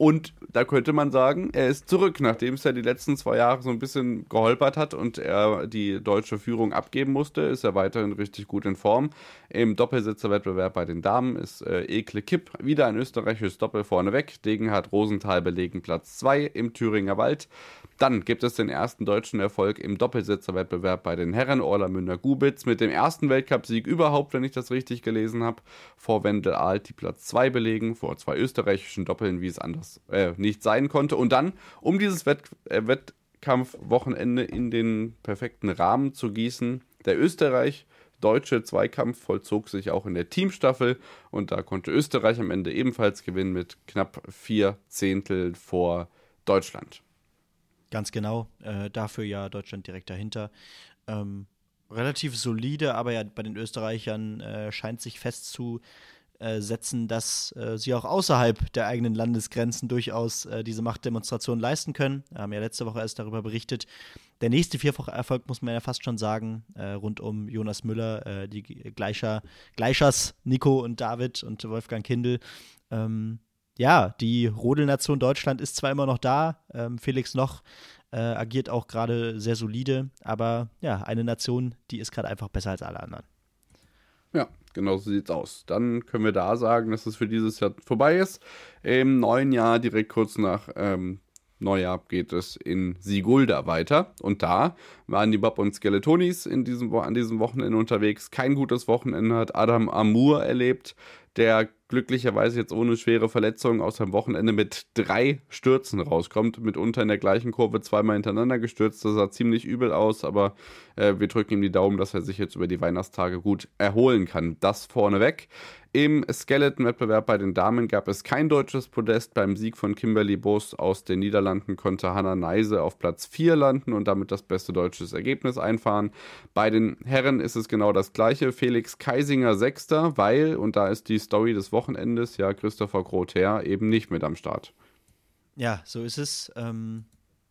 Und da könnte man sagen, er ist zurück, nachdem es ja die letzten zwei Jahre so ein bisschen geholpert hat und er die deutsche Führung abgeben musste, ist er weiterhin richtig gut in Form. Im Doppelsitzerwettbewerb bei den Damen ist äh, Ekle Kipp wieder ein österreichisches Doppel vorneweg. Degenhardt Rosenthal belegen Platz zwei im Thüringer Wald. Dann gibt es den ersten deutschen Erfolg im Doppelsitzerwettbewerb bei den Herren. Orla Münder-Gubitz mit dem ersten Weltcupsieg überhaupt, wenn ich das richtig gelesen habe, vor Wendel Alt, die Platz zwei belegen, vor zwei österreichischen Doppeln, wie es anders äh, nicht sein konnte. Und dann, um dieses Wett äh, Wettkampfwochenende in den perfekten Rahmen zu gießen, der Österreich deutsche Zweikampf vollzog sich auch in der Teamstaffel und da konnte Österreich am Ende ebenfalls gewinnen mit knapp vier Zehntel vor Deutschland. Ganz genau, äh, dafür ja Deutschland direkt dahinter. Ähm, relativ solide, aber ja bei den Österreichern äh, scheint sich festzusetzen, dass äh, sie auch außerhalb der eigenen Landesgrenzen durchaus äh, diese Machtdemonstration leisten können. Wir haben ja letzte Woche erst darüber berichtet. Der nächste Vierfacherfolg, muss man ja fast schon sagen, äh, rund um Jonas Müller, äh, die Gleicher, Gleichers, Nico und David und Wolfgang Kindl. Ähm, Ja, die Rodelnation Deutschland ist zwar immer noch da, ähm, Felix Loch äh, agiert auch gerade sehr solide, aber ja, eine Nation, die ist gerade einfach besser als alle anderen. Ja, genau so sieht's aus. Dann können wir da sagen, dass es für dieses Jahr vorbei ist. Im neuen Jahr, direkt kurz nach ähm, Neujahr, geht es in Sigulda weiter. Und da waren die Bob und Skeletonis in diesem, an diesem Wochenende unterwegs. Kein gutes Wochenende hat Adam Amour erlebt, der glücklicherweise jetzt ohne schwere Verletzungen aus dem Wochenende mit drei Stürzen rauskommt, mitunter in der gleichen Kurve zweimal hintereinander gestürzt. Das sah ziemlich übel aus, aber äh, wir drücken ihm die Daumen, dass er sich jetzt über die Weihnachtstage gut erholen kann. Das vorneweg. Im Skeleton-Wettbewerb bei den Damen gab es kein deutsches Podest. Beim Sieg von Kimberly Boos aus den Niederlanden konnte Hannah Neise auf Platz vier landen und damit das beste deutsche Ergebnis einfahren. Bei den Herren ist es genau das gleiche. Felix Kaisinger Sechster, weil, und da ist die Story des Wochenendes, ja, Christopher Grother eben nicht mit am Start. Ja, so ist es. Ähm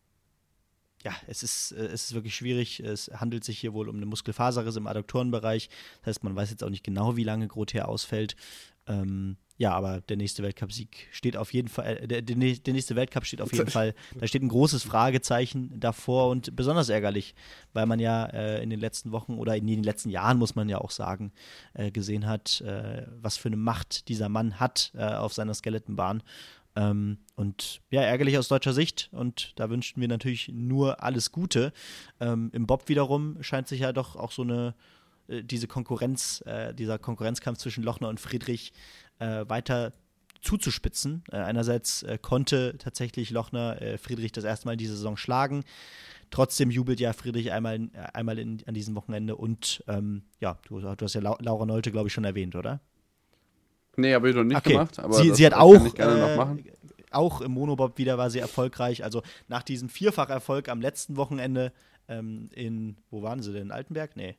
Ja, es ist, äh, es ist wirklich schwierig. Es handelt sich hier wohl um eine Muskelfaserriss im Adduktorenbereich. Das heißt, man weiß jetzt auch nicht genau, wie lange Grother ausfällt. Ähm, ja, aber der nächste Weltcup-Sieg steht auf jeden Fall, äh, der, der nächste Weltcup steht auf jeden Fall, da steht ein großes Fragezeichen davor und besonders ärgerlich, weil man ja äh, in den letzten Wochen oder in den letzten Jahren, muss man ja auch sagen, äh, gesehen hat, äh, was für eine Macht dieser Mann hat äh, auf seiner Skeletonbahn. Ähm, und ja, ärgerlich aus deutscher Sicht und da wünschten wir natürlich nur alles Gute. Ähm, im Bob wiederum scheint sich ja doch auch so eine, äh, diese Konkurrenz, äh, dieser Konkurrenzkampf zwischen Lochner und Friedrich äh, weiter zuzuspitzen. Äh, einerseits äh, konnte tatsächlich Lochner äh, Friedrich das erste Mal in dieser Saison schlagen. Trotzdem jubelt ja Friedrich einmal, in, einmal in, an diesem Wochenende und ähm, ja, du, du hast ja Laura Nolte, glaube ich, schon erwähnt, oder? Nee, habe ich noch nicht okay. gemacht. Aber sie, das, sie hat das auch, ich gerne äh, noch machen. auch im Monobob wieder war sie erfolgreich. Also nach diesem Vierfacherfolg am letzten Wochenende ähm, in, wo waren sie denn? In Altenberg? Nee.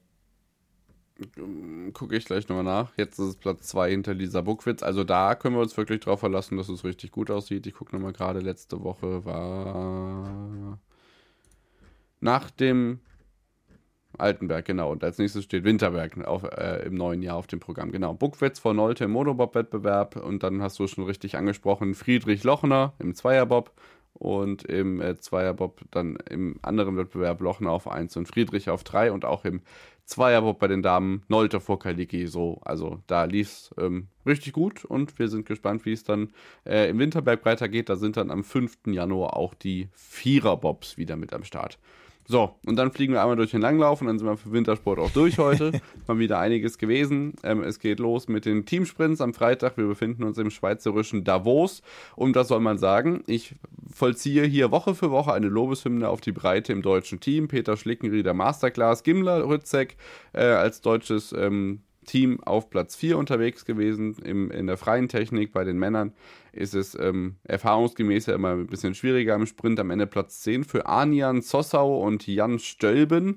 Gucke ich gleich nochmal nach. Jetzt ist es Platz zwei hinter Lisa Buckwitz. Also da können wir uns wirklich drauf verlassen, dass es richtig gut aussieht. Ich gucke nochmal gerade. Letzte Woche war nach dem Altenberg, genau. Und als nächstes steht Winterberg auf, äh, im neuen Jahr auf dem Programm. Genau. Buckwitz vor Nolte im Monobob-Wettbewerb. Und dann hast du schon richtig angesprochen, Friedrich Lochner im Zweierbob. Und im äh, Zweierbob dann im anderen Wettbewerb Lochner auf eins und Friedrich auf drei. Und auch im Zweierbob bei den Damen Nolte vor Kaliki. So, also da lief es ähm, richtig gut. Und wir sind gespannt, wie es dann äh, im Winterberg weitergeht. Da sind dann am fünften Januar auch die Viererbobs wieder mit am Start. So, und dann fliegen wir einmal durch den Langlauf und dann sind wir für Wintersport auch durch heute. Mal wieder einiges gewesen. Ähm, es geht los mit den Teamsprints am Freitag. Wir befinden uns im schweizerischen Davos. Und das soll man sagen, ich vollziehe hier Woche für Woche eine Lobeshymne auf die Breite im deutschen Team. Peter Schlickenrieder Masterclass, Gimler Rützek äh, als deutsches ähm, Team auf Platz vier unterwegs gewesen. Im, in der freien Technik bei den Männern ist es ähm, erfahrungsgemäß ja immer ein bisschen schwieriger im Sprint. Am Ende Platz zehn für Arnian Zossau und Jan Stölben.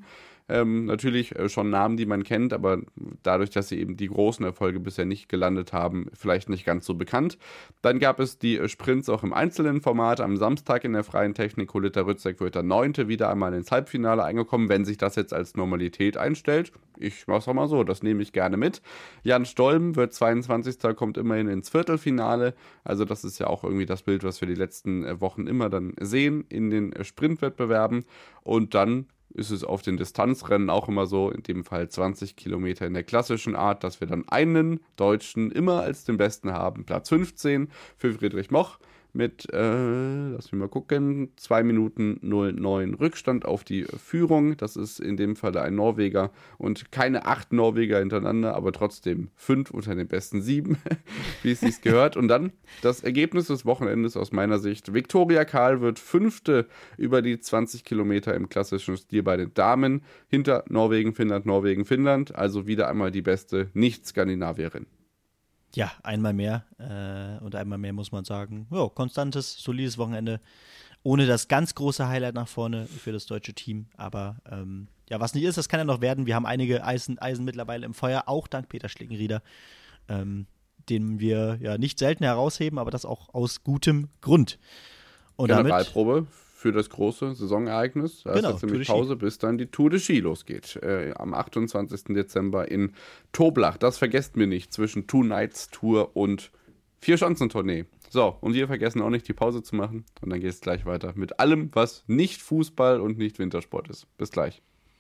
Ähm, natürlich äh, schon Namen, die man kennt, aber dadurch, dass sie eben die großen Erfolge bisher nicht gelandet haben, vielleicht nicht ganz so bekannt. Dann gab es die äh, Sprints auch im einzelnen Format am Samstag in der freien Technik. Coletta Rützek wird der Neunte, wieder einmal ins Halbfinale eingekommen, wenn sich das jetzt als Normalität einstellt. Ich mach's auch mal so, das nehme ich gerne mit. Jan Stolm wird zweiundzwanzigster, kommt immerhin ins Viertelfinale. Also das ist ja auch irgendwie das Bild, was wir die letzten äh, Wochen immer dann sehen in den äh, Sprintwettbewerben. Und dann ist es auf den Distanzrennen auch immer so, in dem Fall zwanzig Kilometer in der klassischen Art, dass wir dann einen Deutschen immer als den Besten haben. Platz fünfzehn für Friedrich Moch mit, äh, lass mich mal gucken, zwei Minuten null neun Rückstand auf die Führung. Das ist in dem Fall ein Norweger und keine acht Norweger hintereinander, aber trotzdem fünf unter den besten sieben, wie es sich gehört. Und dann das Ergebnis des Wochenendes aus meiner Sicht. Viktoria Karl wird Fünfte über die zwanzig Kilometer im klassischen Stil bei den Damen hinter Norwegen, Finnland, Norwegen, Finnland. Also wieder einmal die beste Nicht-Skandinavierin. Ja, einmal mehr äh, und einmal mehr muss man sagen, jo, konstantes, solides Wochenende, ohne das ganz große Highlight nach vorne für das deutsche Team, aber ähm, ja, was nicht ist, das kann ja noch werden, wir haben einige Eisen, Eisen mittlerweile im Feuer, auch dank Peter Schlickenrieder, ähm, den wir ja nicht selten herausheben, aber das auch aus gutem Grund. Und Generalprobe für das große Saisonereignis. Da genau, ist jetzt nämlich Pause, bis dann die Tour de Ski losgeht. Äh, am achtundzwanzigsten Dezember in Toblach. Das vergesst mir nicht, zwischen Two Nights Tour und Vier-Schanzentournee. So, und wir vergessen auch nicht, die Pause zu machen. Und dann geht es gleich weiter mit allem, was nicht Fußball und nicht Wintersport ist. Bis gleich.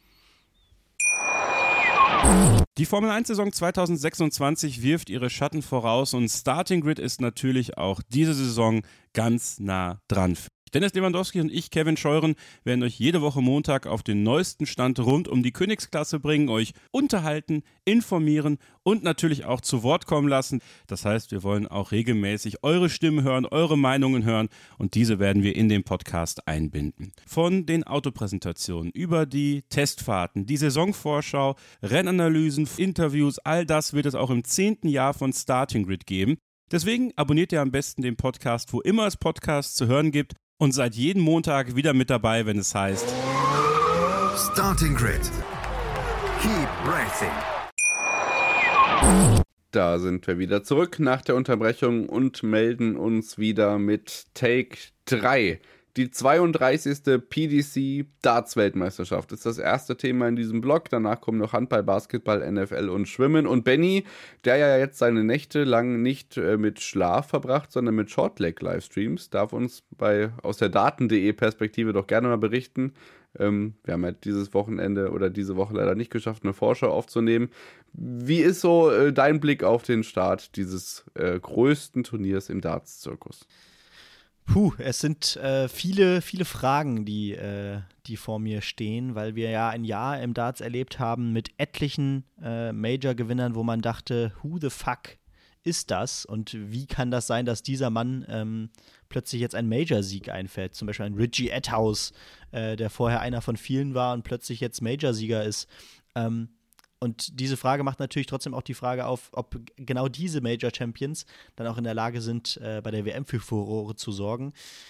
Die Formel eins Saison zweitausendsechsundzwanzig wirft ihre Schatten voraus und Starting Grid ist natürlich auch diese Saison ganz nah dran. Dennis Lewandowski und ich, Kevin Scheuren, werden euch jede Woche Montag auf den neuesten Stand rund um die Königsklasse bringen, euch unterhalten, informieren und natürlich auch zu Wort kommen lassen. Das heißt, wir wollen auch regelmäßig eure Stimmen hören, eure Meinungen hören und diese werden wir in den Podcast einbinden. Von den Autopräsentationen über die Testfahrten, die Saisonvorschau, Rennanalysen, Interviews, all das wird es auch im zehnten Jahr von Starting Grid geben. Deswegen abonniert ihr am besten den Podcast, wo immer es Podcasts zu hören gibt. Und seid jeden Montag wieder mit dabei, wenn es heißt Starting Grid. Keep racing. Da sind wir wieder zurück nach der Unterbrechung und melden uns wieder mit Take drei. Die zweiunddreißigste P D C Darts-Weltmeisterschaft ist das erste Thema in diesem Blog. Danach kommen noch Handball, Basketball, N F L und Schwimmen. Und Benny, der ja jetzt seine Nächte lang nicht äh, mit Schlaf verbracht, sondern mit Shortleg-Livestreams, darf uns bei aus der Daten.de Perspektive doch gerne mal berichten. Ähm, wir haben ja dieses Wochenende oder diese Woche leider nicht geschafft, eine Vorschau aufzunehmen. Wie ist so äh, dein Blick auf den Start dieses äh, größten Turniers im Darts-Zirkus? Puh, es sind äh, viele, viele Fragen, die, äh, die vor mir stehen, weil wir ja ein Jahr im Darts erlebt haben mit etlichen äh, Major-Gewinnern, wo man dachte, who the fuck ist das? Und wie kann das sein, dass dieser Mann ähm, plötzlich jetzt einen Major-Sieg einfährt? Zum Beispiel ein Richie Etthaus, äh, der vorher einer von vielen war und plötzlich jetzt Major-Sieger ist. Ähm, Und diese Frage macht natürlich trotzdem auch die Frage auf, ob genau diese Major Champions dann auch in der Lage sind, äh, bei der W M für Furore zu sorgen.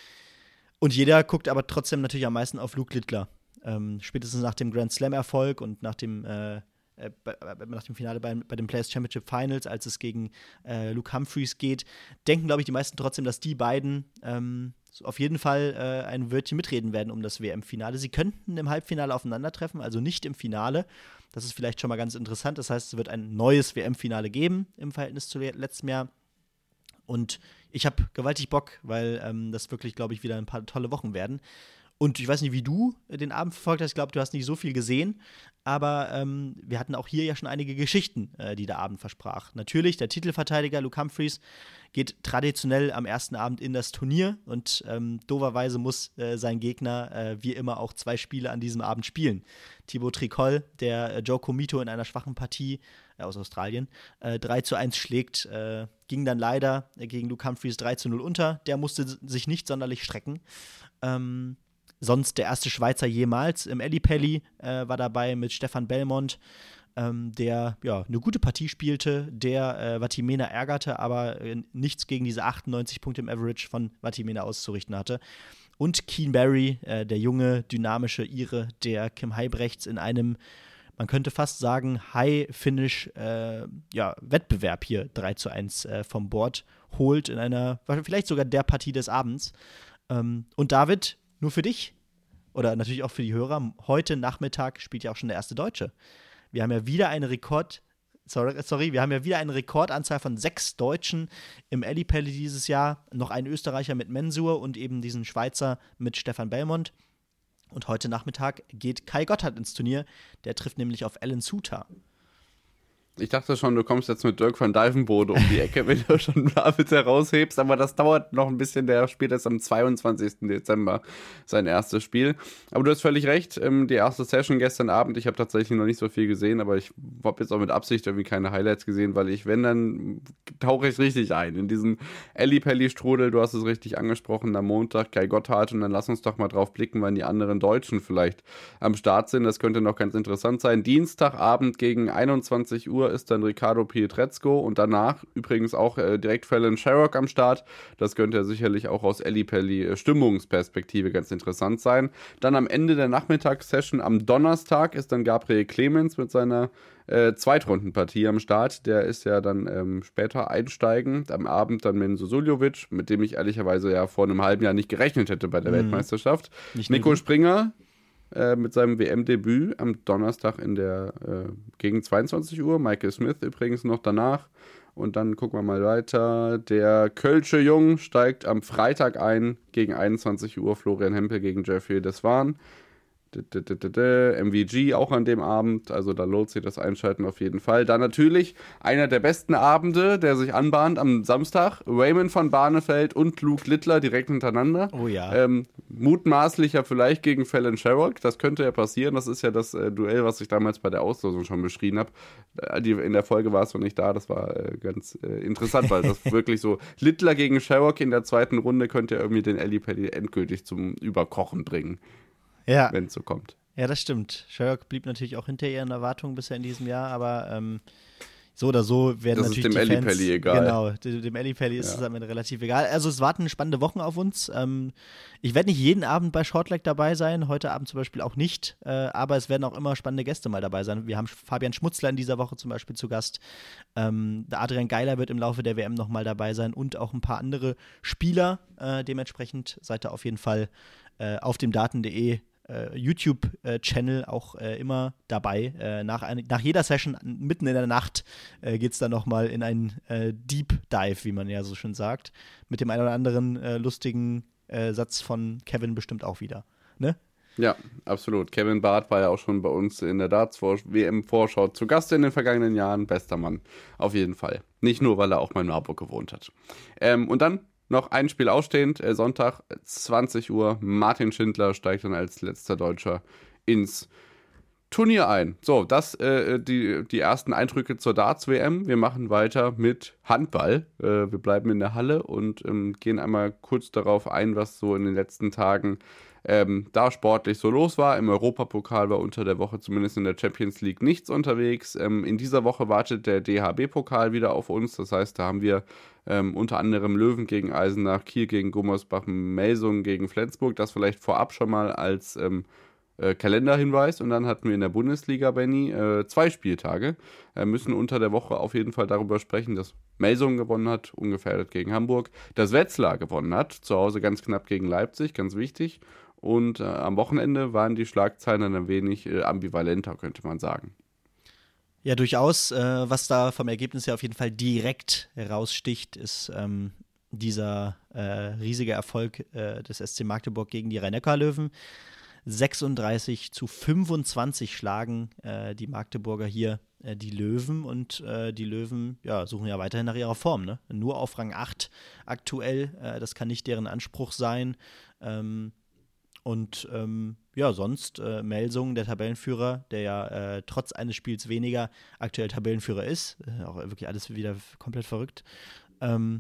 Und jeder guckt aber trotzdem natürlich am meisten auf Luke Littler. Ähm, spätestens nach dem Grand Slam-Erfolg und nach dem, äh, äh, bei, nach dem Finale bei, bei den Players Championship Finals, als es gegen äh, Luke Humphreys geht, denken, glaube ich, die meisten trotzdem, dass die beiden ähm, auf jeden Fall äh, ein Wörtchen mitreden werden um das W M-Finale. Sie könnten im Halbfinale aufeinandertreffen, also nicht im Finale. Das ist vielleicht schon mal ganz interessant. Das heißt, es wird ein neues W M-Finale geben im Verhältnis zu letztem Jahr. Und ich habe gewaltig Bock, weil ähm, das wirklich, glaube ich, wieder ein paar tolle Wochen werden. Und ich weiß nicht, wie du den Abend verfolgt hast. Ich glaube, du hast nicht so viel gesehen. Aber ähm, wir hatten auch hier ja schon einige Geschichten, äh, die der Abend versprach. Natürlich, der Titelverteidiger Luke Humphreys geht traditionell am ersten Abend in das Turnier. Und ähm, doverweise muss äh, sein Gegner äh, wie immer auch zwei Spiele an diesem Abend spielen. Thibaut Tricol, der äh, Joe Comito in einer schwachen Partie äh, aus Australien äh, drei zu eins schlägt, äh, ging dann leider äh, gegen Luke Humphreys drei zu null unter. Der musste sich nicht sonderlich strecken. Ähm, Sonst der erste Schweizer jemals im Ellipelli äh, war dabei mit Stefan Belmont, ähm, der ja eine gute Partie spielte, der äh, Vatimena ärgerte, aber äh, nichts gegen diese achtundneunzig Punkte im Average von Vatimena auszurichten hatte. und Keane Barry, äh, der junge, dynamische Ire, der Kim Huybrechts in einem, man könnte fast sagen, High-Finish äh, ja, Wettbewerb hier drei zu eins äh, vom Board holt in einer, vielleicht sogar der Partie des Abends. Ähm, und David, nur für dich oder natürlich auch für die Hörer, heute Nachmittag spielt ja auch schon der erste Deutsche. Wir haben ja wieder eine Rekord, sorry, sorry, wir haben ja wieder eine Rekordanzahl von sechs Deutschen im Ellipelli dieses Jahr, noch einen Österreicher mit Mensur und eben diesen Schweizer mit Stefan Belmont. Und heute Nachmittag geht Kai Gotthard ins Turnier. Der trifft nämlich auf Alan Suter. Ich dachte schon, du kommst jetzt mit Dirk van Dijvenbode um die Ecke, wenn du schon David heraushebst, aber das dauert noch ein bisschen, der spielt jetzt am zweiundzwanzigsten Dezember sein erstes Spiel. Aber du hast völlig recht, die erste Session gestern Abend, ich habe tatsächlich noch nicht so viel gesehen, aber ich habe jetzt auch mit Absicht irgendwie keine Highlights gesehen, weil ich, wenn, dann tauche ich richtig ein in diesen Ellipelli-Strudel, du hast es richtig angesprochen, am Montag Kai Gotthard, und dann lass uns doch mal drauf blicken, wann die anderen Deutschen vielleicht am Start sind, das könnte noch ganz interessant sein. Dienstagabend gegen einundzwanzig Uhr ist dann Ricardo Pietrezco und danach übrigens auch äh, direkt Fallon Sherrock am Start. Das könnte ja sicherlich auch aus Ellipelli äh, Stimmungsperspektive ganz interessant sein. Dann am Ende der Nachmittagssession am Donnerstag ist dann Gabriel Clemens mit seiner äh, Zweitrundenpartie am Start. Der ist ja dann ähm, später einsteigend. Am Abend dann Menzo Suljovic, mit dem ich ehrlicherweise ja vor einem halben Jahr nicht gerechnet hätte bei der mhm. Weltmeisterschaft. Nicht Nico Springer mit seinem W M-Debüt am Donnerstag in der äh, gegen zweiundzwanzig Uhr. Michael Smith übrigens noch danach. Und dann gucken wir mal weiter. Der Kölsche Jung steigt am Freitag ein gegen einundzwanzig Uhr. Florian Hempel gegen Jeffrey Desvan. M V G auch an dem Abend, also da lohnt sich das Einschalten auf jeden Fall. Dann natürlich einer der besten Abende, der sich anbahnt am Samstag, Raymond van Barneveld und Luke Littler direkt hintereinander. Oh ja. Ähm, mutmaßlicher vielleicht gegen Fallon Sherrock, das könnte ja passieren, das ist ja das äh, Duell, was ich damals bei der Auslosung schon beschrieben habe. Äh, die, in der Folge war es noch nicht da, das war äh, ganz äh, interessant, weil das wirklich so, Littler gegen Sherrock in der zweiten Runde könnte ja irgendwie den Ellipelli endgültig zum Überkochen bringen. Ja. Wenn es so kommt. Ja, das stimmt. Sherrock blieb natürlich auch hinter ihren Erwartungen bisher in diesem Jahr, aber ähm, so oder so werden das natürlich ist dem die Fans... Ellipelli egal. Genau, dem Ellipelli ist es am Ende relativ egal. Also es warten spannende Wochen auf uns. Ähm, ich werde nicht jeden Abend bei Shortleg dabei sein, heute Abend zum Beispiel auch nicht, äh, aber es werden auch immer spannende Gäste mal dabei sein. Wir haben Fabian Schmutzler in dieser Woche zum Beispiel zu Gast. Ähm, der Adrian Geiler wird im Laufe der W M nochmal dabei sein und auch ein paar andere Spieler. Äh, dementsprechend seid ihr auf jeden Fall äh, auf dem Daten punkt de Uh, YouTube-Channel uh, auch uh, immer dabei. Uh, nach, ein, nach jeder Session, mitten in der Nacht, uh, geht es dann nochmal in einen uh, Deep Dive, wie man ja so schön sagt. Mit dem einen oder anderen uh, lustigen uh, Satz von Kevin bestimmt auch wieder. Ne? Ja, absolut. Kevin Barth war ja auch schon bei uns in der Darts-W M-Vorschau zu Gast in den vergangenen Jahren. Bester Mann, auf jeden Fall. Nicht nur, weil er auch mal in Marburg gewohnt hat. Ähm, und dann noch ein Spiel ausstehend, äh, Sonntag, zwanzig Uhr. Martin Schindler steigt dann als letzter Deutscher ins Turnier ein. So, das äh, die, die ersten Eindrücke zur Darts-W M. Wir machen weiter mit Handball. Äh, wir bleiben in der Halle und ähm, gehen einmal kurz darauf ein, was so in den letzten Tagen ähm, da sportlich so los war. Im Europapokal war unter der Woche zumindest in der Champions League nichts unterwegs. Ähm, in dieser Woche wartet der D H B-Pokal wieder auf uns. Das heißt, da haben wir Ähm, unter anderem Löwen gegen Eisenach, Kiel gegen Gummersbach, Melsungen gegen Flensburg. Das vielleicht vorab schon mal als ähm, äh, Kalenderhinweis. Und dann hatten wir in der Bundesliga, Benny, äh, zwei Spieltage. Wir äh, müssen unter der Woche auf jeden Fall darüber sprechen, dass Melsungen gewonnen hat, ungefährdet gegen Hamburg. Dass Wetzlar gewonnen hat, zu Hause ganz knapp gegen Leipzig, ganz wichtig. Und äh, am Wochenende waren die Schlagzeilen dann ein wenig äh, ambivalenter, könnte man sagen. Ja, durchaus. Äh, was da vom Ergebnis her auf jeden Fall direkt heraussticht, ist ähm, dieser äh, riesige Erfolg äh, des S C Magdeburg gegen die Rhein-Neckar-Löwen. sechsunddreißig zu fünfundzwanzig schlagen äh, die Magdeburger hier äh, die Löwen und äh, die Löwen ja, suchen ja weiterhin nach ihrer Form. Ne? Nur auf Rang acht aktuell, äh, das kann nicht deren Anspruch sein. Ähm, Und ähm, ja, sonst äh, Melsungen, der Tabellenführer, der ja äh, trotz eines Spiels weniger aktuell Tabellenführer ist, äh, auch wirklich alles wieder komplett verrückt, ähm,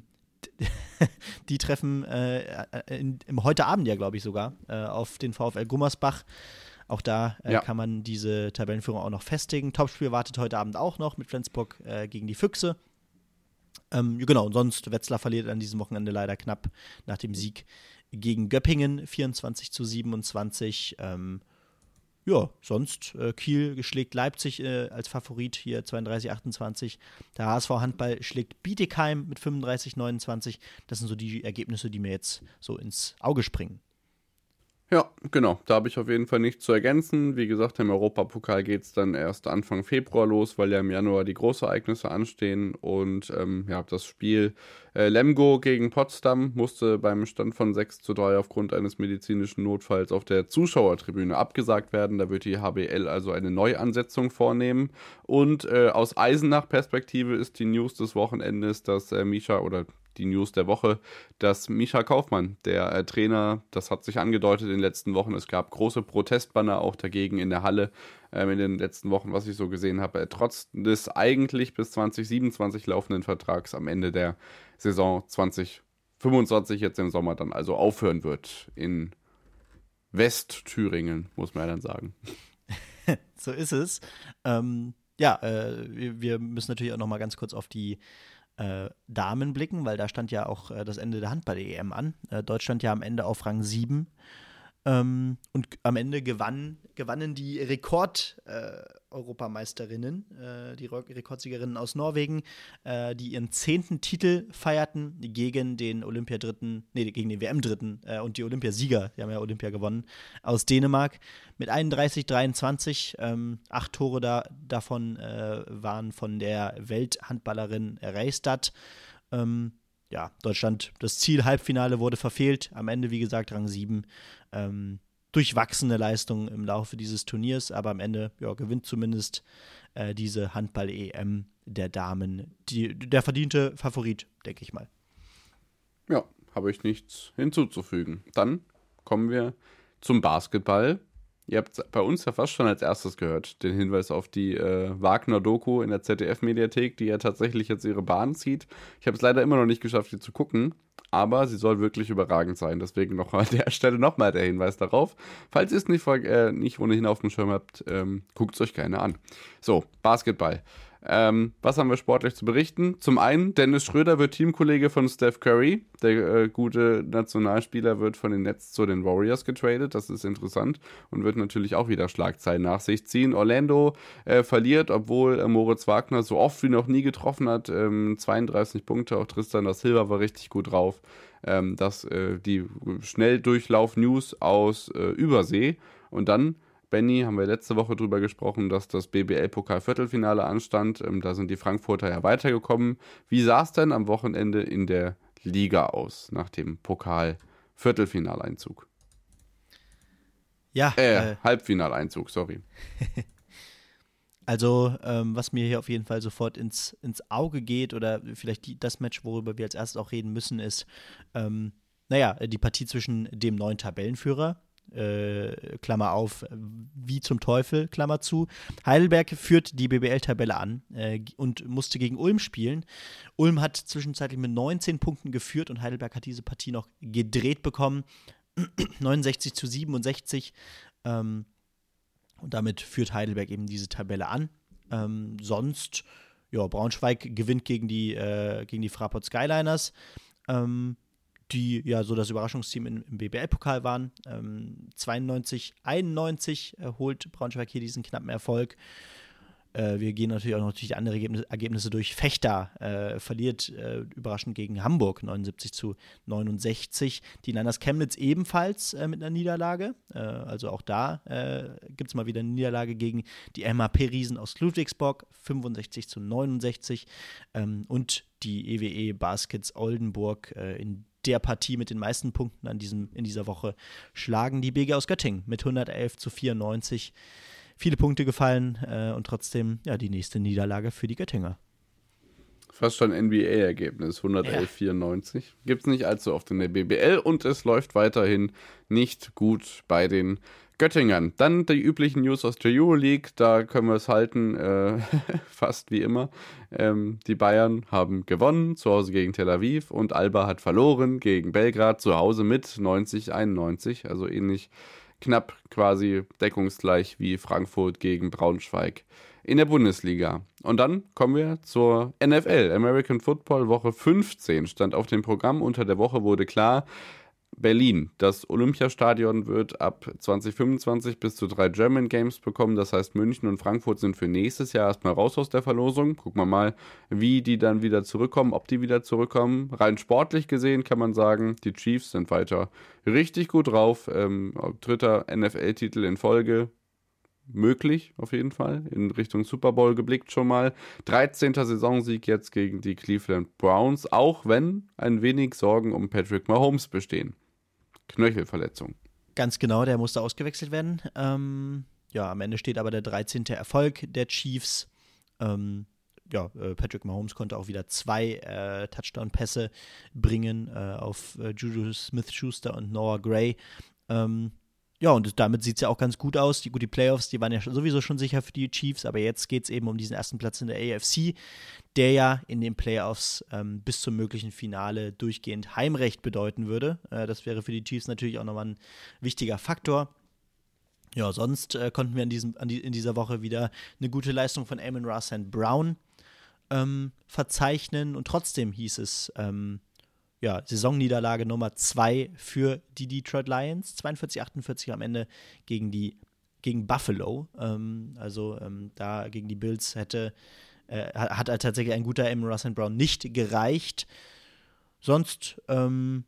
die treffen äh, in, im heute Abend ja, glaube ich sogar, äh, auf den VfL Gummersbach. Auch da äh, ja. kann man diese Tabellenführung auch noch festigen. Topspiel wartet heute Abend auch noch mit Flensburg äh, gegen die Füchse. Ähm, genau, und sonst, Wetzlar verliert an diesem Wochenende leider knapp nach dem Sieg gegen Göppingen, vierundzwanzig zu siebenundzwanzig. Ähm, ja, sonst äh, Kiel schlägt Leipzig äh, als Favorit hier zweiunddreißig achtundzwanzig. Der H S V Handball schlägt Bietigheim mit fünfunddreißig neunundzwanzig. Das sind so die Ergebnisse, die mir jetzt so ins Auge springen. Ja, genau. Da habe ich auf jeden Fall nichts zu ergänzen. Wie gesagt, im Europapokal geht es dann erst Anfang Februar los, weil ja im Januar die Großereignisse anstehen. Und ähm, ja, das Spiel äh, Lemgo gegen Potsdam musste beim Stand von sechs zu drei aufgrund eines medizinischen Notfalls auf der Zuschauertribüne abgesagt werden. Da wird die H B L also eine Neuansetzung vornehmen. Und äh, aus Eisenach-Perspektive ist die News des Wochenendes, dass äh, Mischa oder die News der Woche, dass Mischa Kaufmann, der äh, Trainer, das hat sich angedeutet in den letzten Wochen, es gab große Protestbanner auch dagegen in der Halle ähm, in den letzten Wochen, was ich so gesehen habe, äh, trotz des eigentlich bis zwanzig siebenundzwanzig laufenden Vertrags am Ende der Saison zwanzig fünfundzwanzig jetzt im Sommer dann also aufhören wird in Westthüringen, muss man ja dann sagen. So ist es. Ähm, ja, äh, wir, wir müssen natürlich auch noch mal ganz kurz auf die Äh, Damen blicken, weil da stand ja auch äh, das Ende der Handball-E M an. Äh, Deutschland ja am Ende auf Rang sieben. Ähm, und am Ende gewann, gewannen die Rekord-Europameisterinnen, äh, äh, die Rekordsiegerinnen aus Norwegen, äh, die ihren zehnten Titel feierten gegen den Olympiadritten, nee, gegen den W M-Dritten äh, und die Olympiasieger, die haben ja Olympia gewonnen, aus Dänemark mit einunddreißig dreiundzwanzig. Ähm, acht Tore da, davon äh, waren von der Welthandballerin Reistad. Ähm, Ja, Deutschland, das Ziel Halbfinale wurde verfehlt. Am Ende, wie gesagt, Rang sieben. Ähm, durchwachsene Leistung im Laufe dieses Turniers, aber am Ende ja, gewinnt zumindest äh, diese Handball-E M der Damen. Die, der verdiente Favorit, denke ich mal. Ja, habe ich nichts hinzuzufügen. Dann kommen wir zum Basketball. Ihr habt bei uns ja fast schon als erstes gehört, den Hinweis auf die äh, Wagner-Doku in der Z D F-Mediathek, die ja tatsächlich jetzt ihre Bahn zieht. Ich habe es leider immer noch nicht geschafft, die zu gucken, aber sie soll wirklich überragend sein. Deswegen noch an der Stelle nochmal der Hinweis darauf. Falls ihr es nicht, äh, nicht ohnehin auf dem Schirm habt, ähm, guckt es euch gerne an. So, Basketball. Ähm, was haben wir sportlich zu berichten? Zum einen, Dennis Schröder wird Teamkollege von Steph Curry. Der äh, gute Nationalspieler wird von den Nets zu den Warriors getradet. Das ist interessant und wird natürlich auch wieder Schlagzeilen nach sich ziehen. Orlando äh, verliert, obwohl äh, Moritz Wagner so oft wie noch nie getroffen hat. Ähm, zweiunddreißig Punkte, auch Tristan da Silva war richtig gut drauf. Ähm, das, äh, die Schnelldurchlauf-News aus äh, Übersee. Und dann Benny, haben wir letzte Woche drüber gesprochen, dass das B B L-Pokal-Viertelfinale anstand. Ähm, da sind die Frankfurter ja weitergekommen. Wie sah es denn am Wochenende in der Liga aus, nach dem Pokal-Viertelfinaleinzug? Ja. Äh, äh Halbfinaleinzug, sorry. Also, ähm, was mir hier auf jeden Fall sofort ins, ins Auge geht, oder vielleicht die, das Match, worüber wir als erstes auch reden müssen, ist, ähm, naja, die Partie zwischen dem neuen Tabellenführer, Äh, Klammer auf, wie zum Teufel, Klammer zu. Heidelberg führt die B B L-Tabelle an äh, und musste gegen Ulm spielen. Ulm hat zwischenzeitlich mit neunzehn Punkten geführt und Heidelberg hat diese Partie noch gedreht bekommen. neunundsechzig zu siebenundsechzig. Ähm, und damit führt Heidelberg eben diese Tabelle an. Ähm, sonst, ja, Braunschweig gewinnt gegen die, äh, gegen die Fraport Skyliners. Ähm, die ja so das Überraschungsteam im, im B B L-Pokal waren. Ähm, zweiundneunzig einundneunzig äh, holt Braunschweig hier diesen knappen Erfolg. Äh, wir gehen natürlich auch noch durch die anderen Ergebnisse, Ergebnisse durch. Fechter äh, verliert äh, überraschend gegen Hamburg neunundsiebzig zu neunundsechzig. Die Niners Chemnitz ebenfalls äh, mit einer Niederlage. Äh, also auch da äh, gibt es mal wieder eine Niederlage gegen die M H P-Riesen aus Ludwigsburg, fünfundsechzig zu neunundsechzig. Ähm, und die E W E Baskets Oldenburg äh, in der Partie mit den meisten Punkten an diesem, in dieser Woche schlagen die B G aus Göttingen mit hundertelf zu vierundneunzig. Viele Punkte gefallen äh, und trotzdem ja die nächste Niederlage für die Göttinger. Fast schon N B A-Ergebnis, hundertelf zu vierundneunzig. Ja. Gibt es nicht allzu oft in der B B L und es läuft weiterhin nicht gut bei den Göttingern. Dann die üblichen News aus der Euroleague, da können wir es halten, äh, fast wie immer. Ähm, die Bayern haben gewonnen, zu Hause gegen Tel Aviv, und Alba hat verloren gegen Belgrad, zu Hause mit neunzig einundneunzig, also ähnlich knapp quasi deckungsgleich wie Frankfurt gegen Braunschweig in der Bundesliga. Und dann kommen wir zur N F L, American Football, Woche fünfzehn stand auf dem Programm. Unter der Woche wurde klar, Berlin, das Olympiastadion wird ab zwanzig fünfundzwanzig bis zu drei German Games bekommen. Das heißt, München und Frankfurt sind für nächstes Jahr erstmal raus aus der Verlosung. Gucken wir mal, wie die dann wieder zurückkommen, ob die wieder zurückkommen. Rein sportlich gesehen kann man sagen, die Chiefs sind weiter richtig gut drauf. Ähm, dritter N F L-Titel in Folge. Möglich, auf jeden Fall. In Richtung Super Bowl geblickt schon mal. dreizehnter Saisonsieg jetzt gegen die Cleveland Browns, auch wenn ein wenig Sorgen um Patrick Mahomes bestehen. Knöchelverletzung. Ganz genau, der musste ausgewechselt werden. Ähm, ja, am Ende steht aber der dreizehnte Erfolg der Chiefs. Ähm, ja, äh, Patrick Mahomes konnte auch wieder zwei äh, Touchdown-Pässe bringen äh, auf äh, Juju Smith-Schuster und Noah Gray. Ähm, ja, und damit sieht es ja auch ganz gut aus. Die, gut, die Playoffs, die waren ja sowieso schon sicher für die Chiefs, aber jetzt geht es eben um diesen ersten Platz in der A F C, der ja in den Playoffs ähm, bis zum möglichen Finale durchgehend Heimrecht bedeuten würde. Äh, das wäre für die Chiefs natürlich auch nochmal ein wichtiger Faktor. Ja, sonst äh, konnten wir in, diesem, an die, in dieser Woche wieder eine gute Leistung von Amon-Ra Saint Brown ähm, verzeichnen und trotzdem hieß es, ähm, ja, Saisonniederlage Nummer zwei für die Detroit Lions, zweiundvierzig achtundvierzig am Ende gegen die gegen Buffalo. Ähm, also ähm, da gegen die Bills hätte äh, hat halt tatsächlich ein guter Amon-Ra Saint Brown nicht gereicht. Sonst ähm,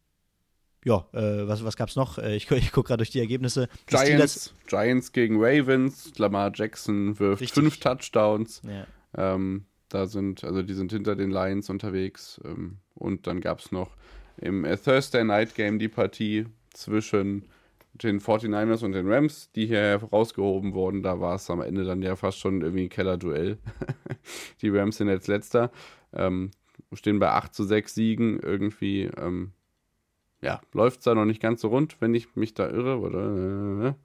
ja, äh, was, was gab's noch? Äh, ich ich gucke gerade durch die Ergebnisse. Die Giants, Giants gegen Ravens, Lamar Jackson wirft Richtig. fünf Touchdowns. Ja. Ähm, da sind, also die sind hinter den Lions unterwegs. Ähm, und dann gab es noch im äh, Thursday Night Game die Partie zwischen den forty-niners und den Rams, die hier herausgehoben wurden. Da war es am Ende dann ja fast schon irgendwie ein Keller-Duell. Die Rams sind jetzt letzter, ähm, stehen bei acht zu sechs Siegen. Irgendwie, ähm, ja, läuft es da noch nicht ganz so rund, wenn ich mich da irre, oder? Äh,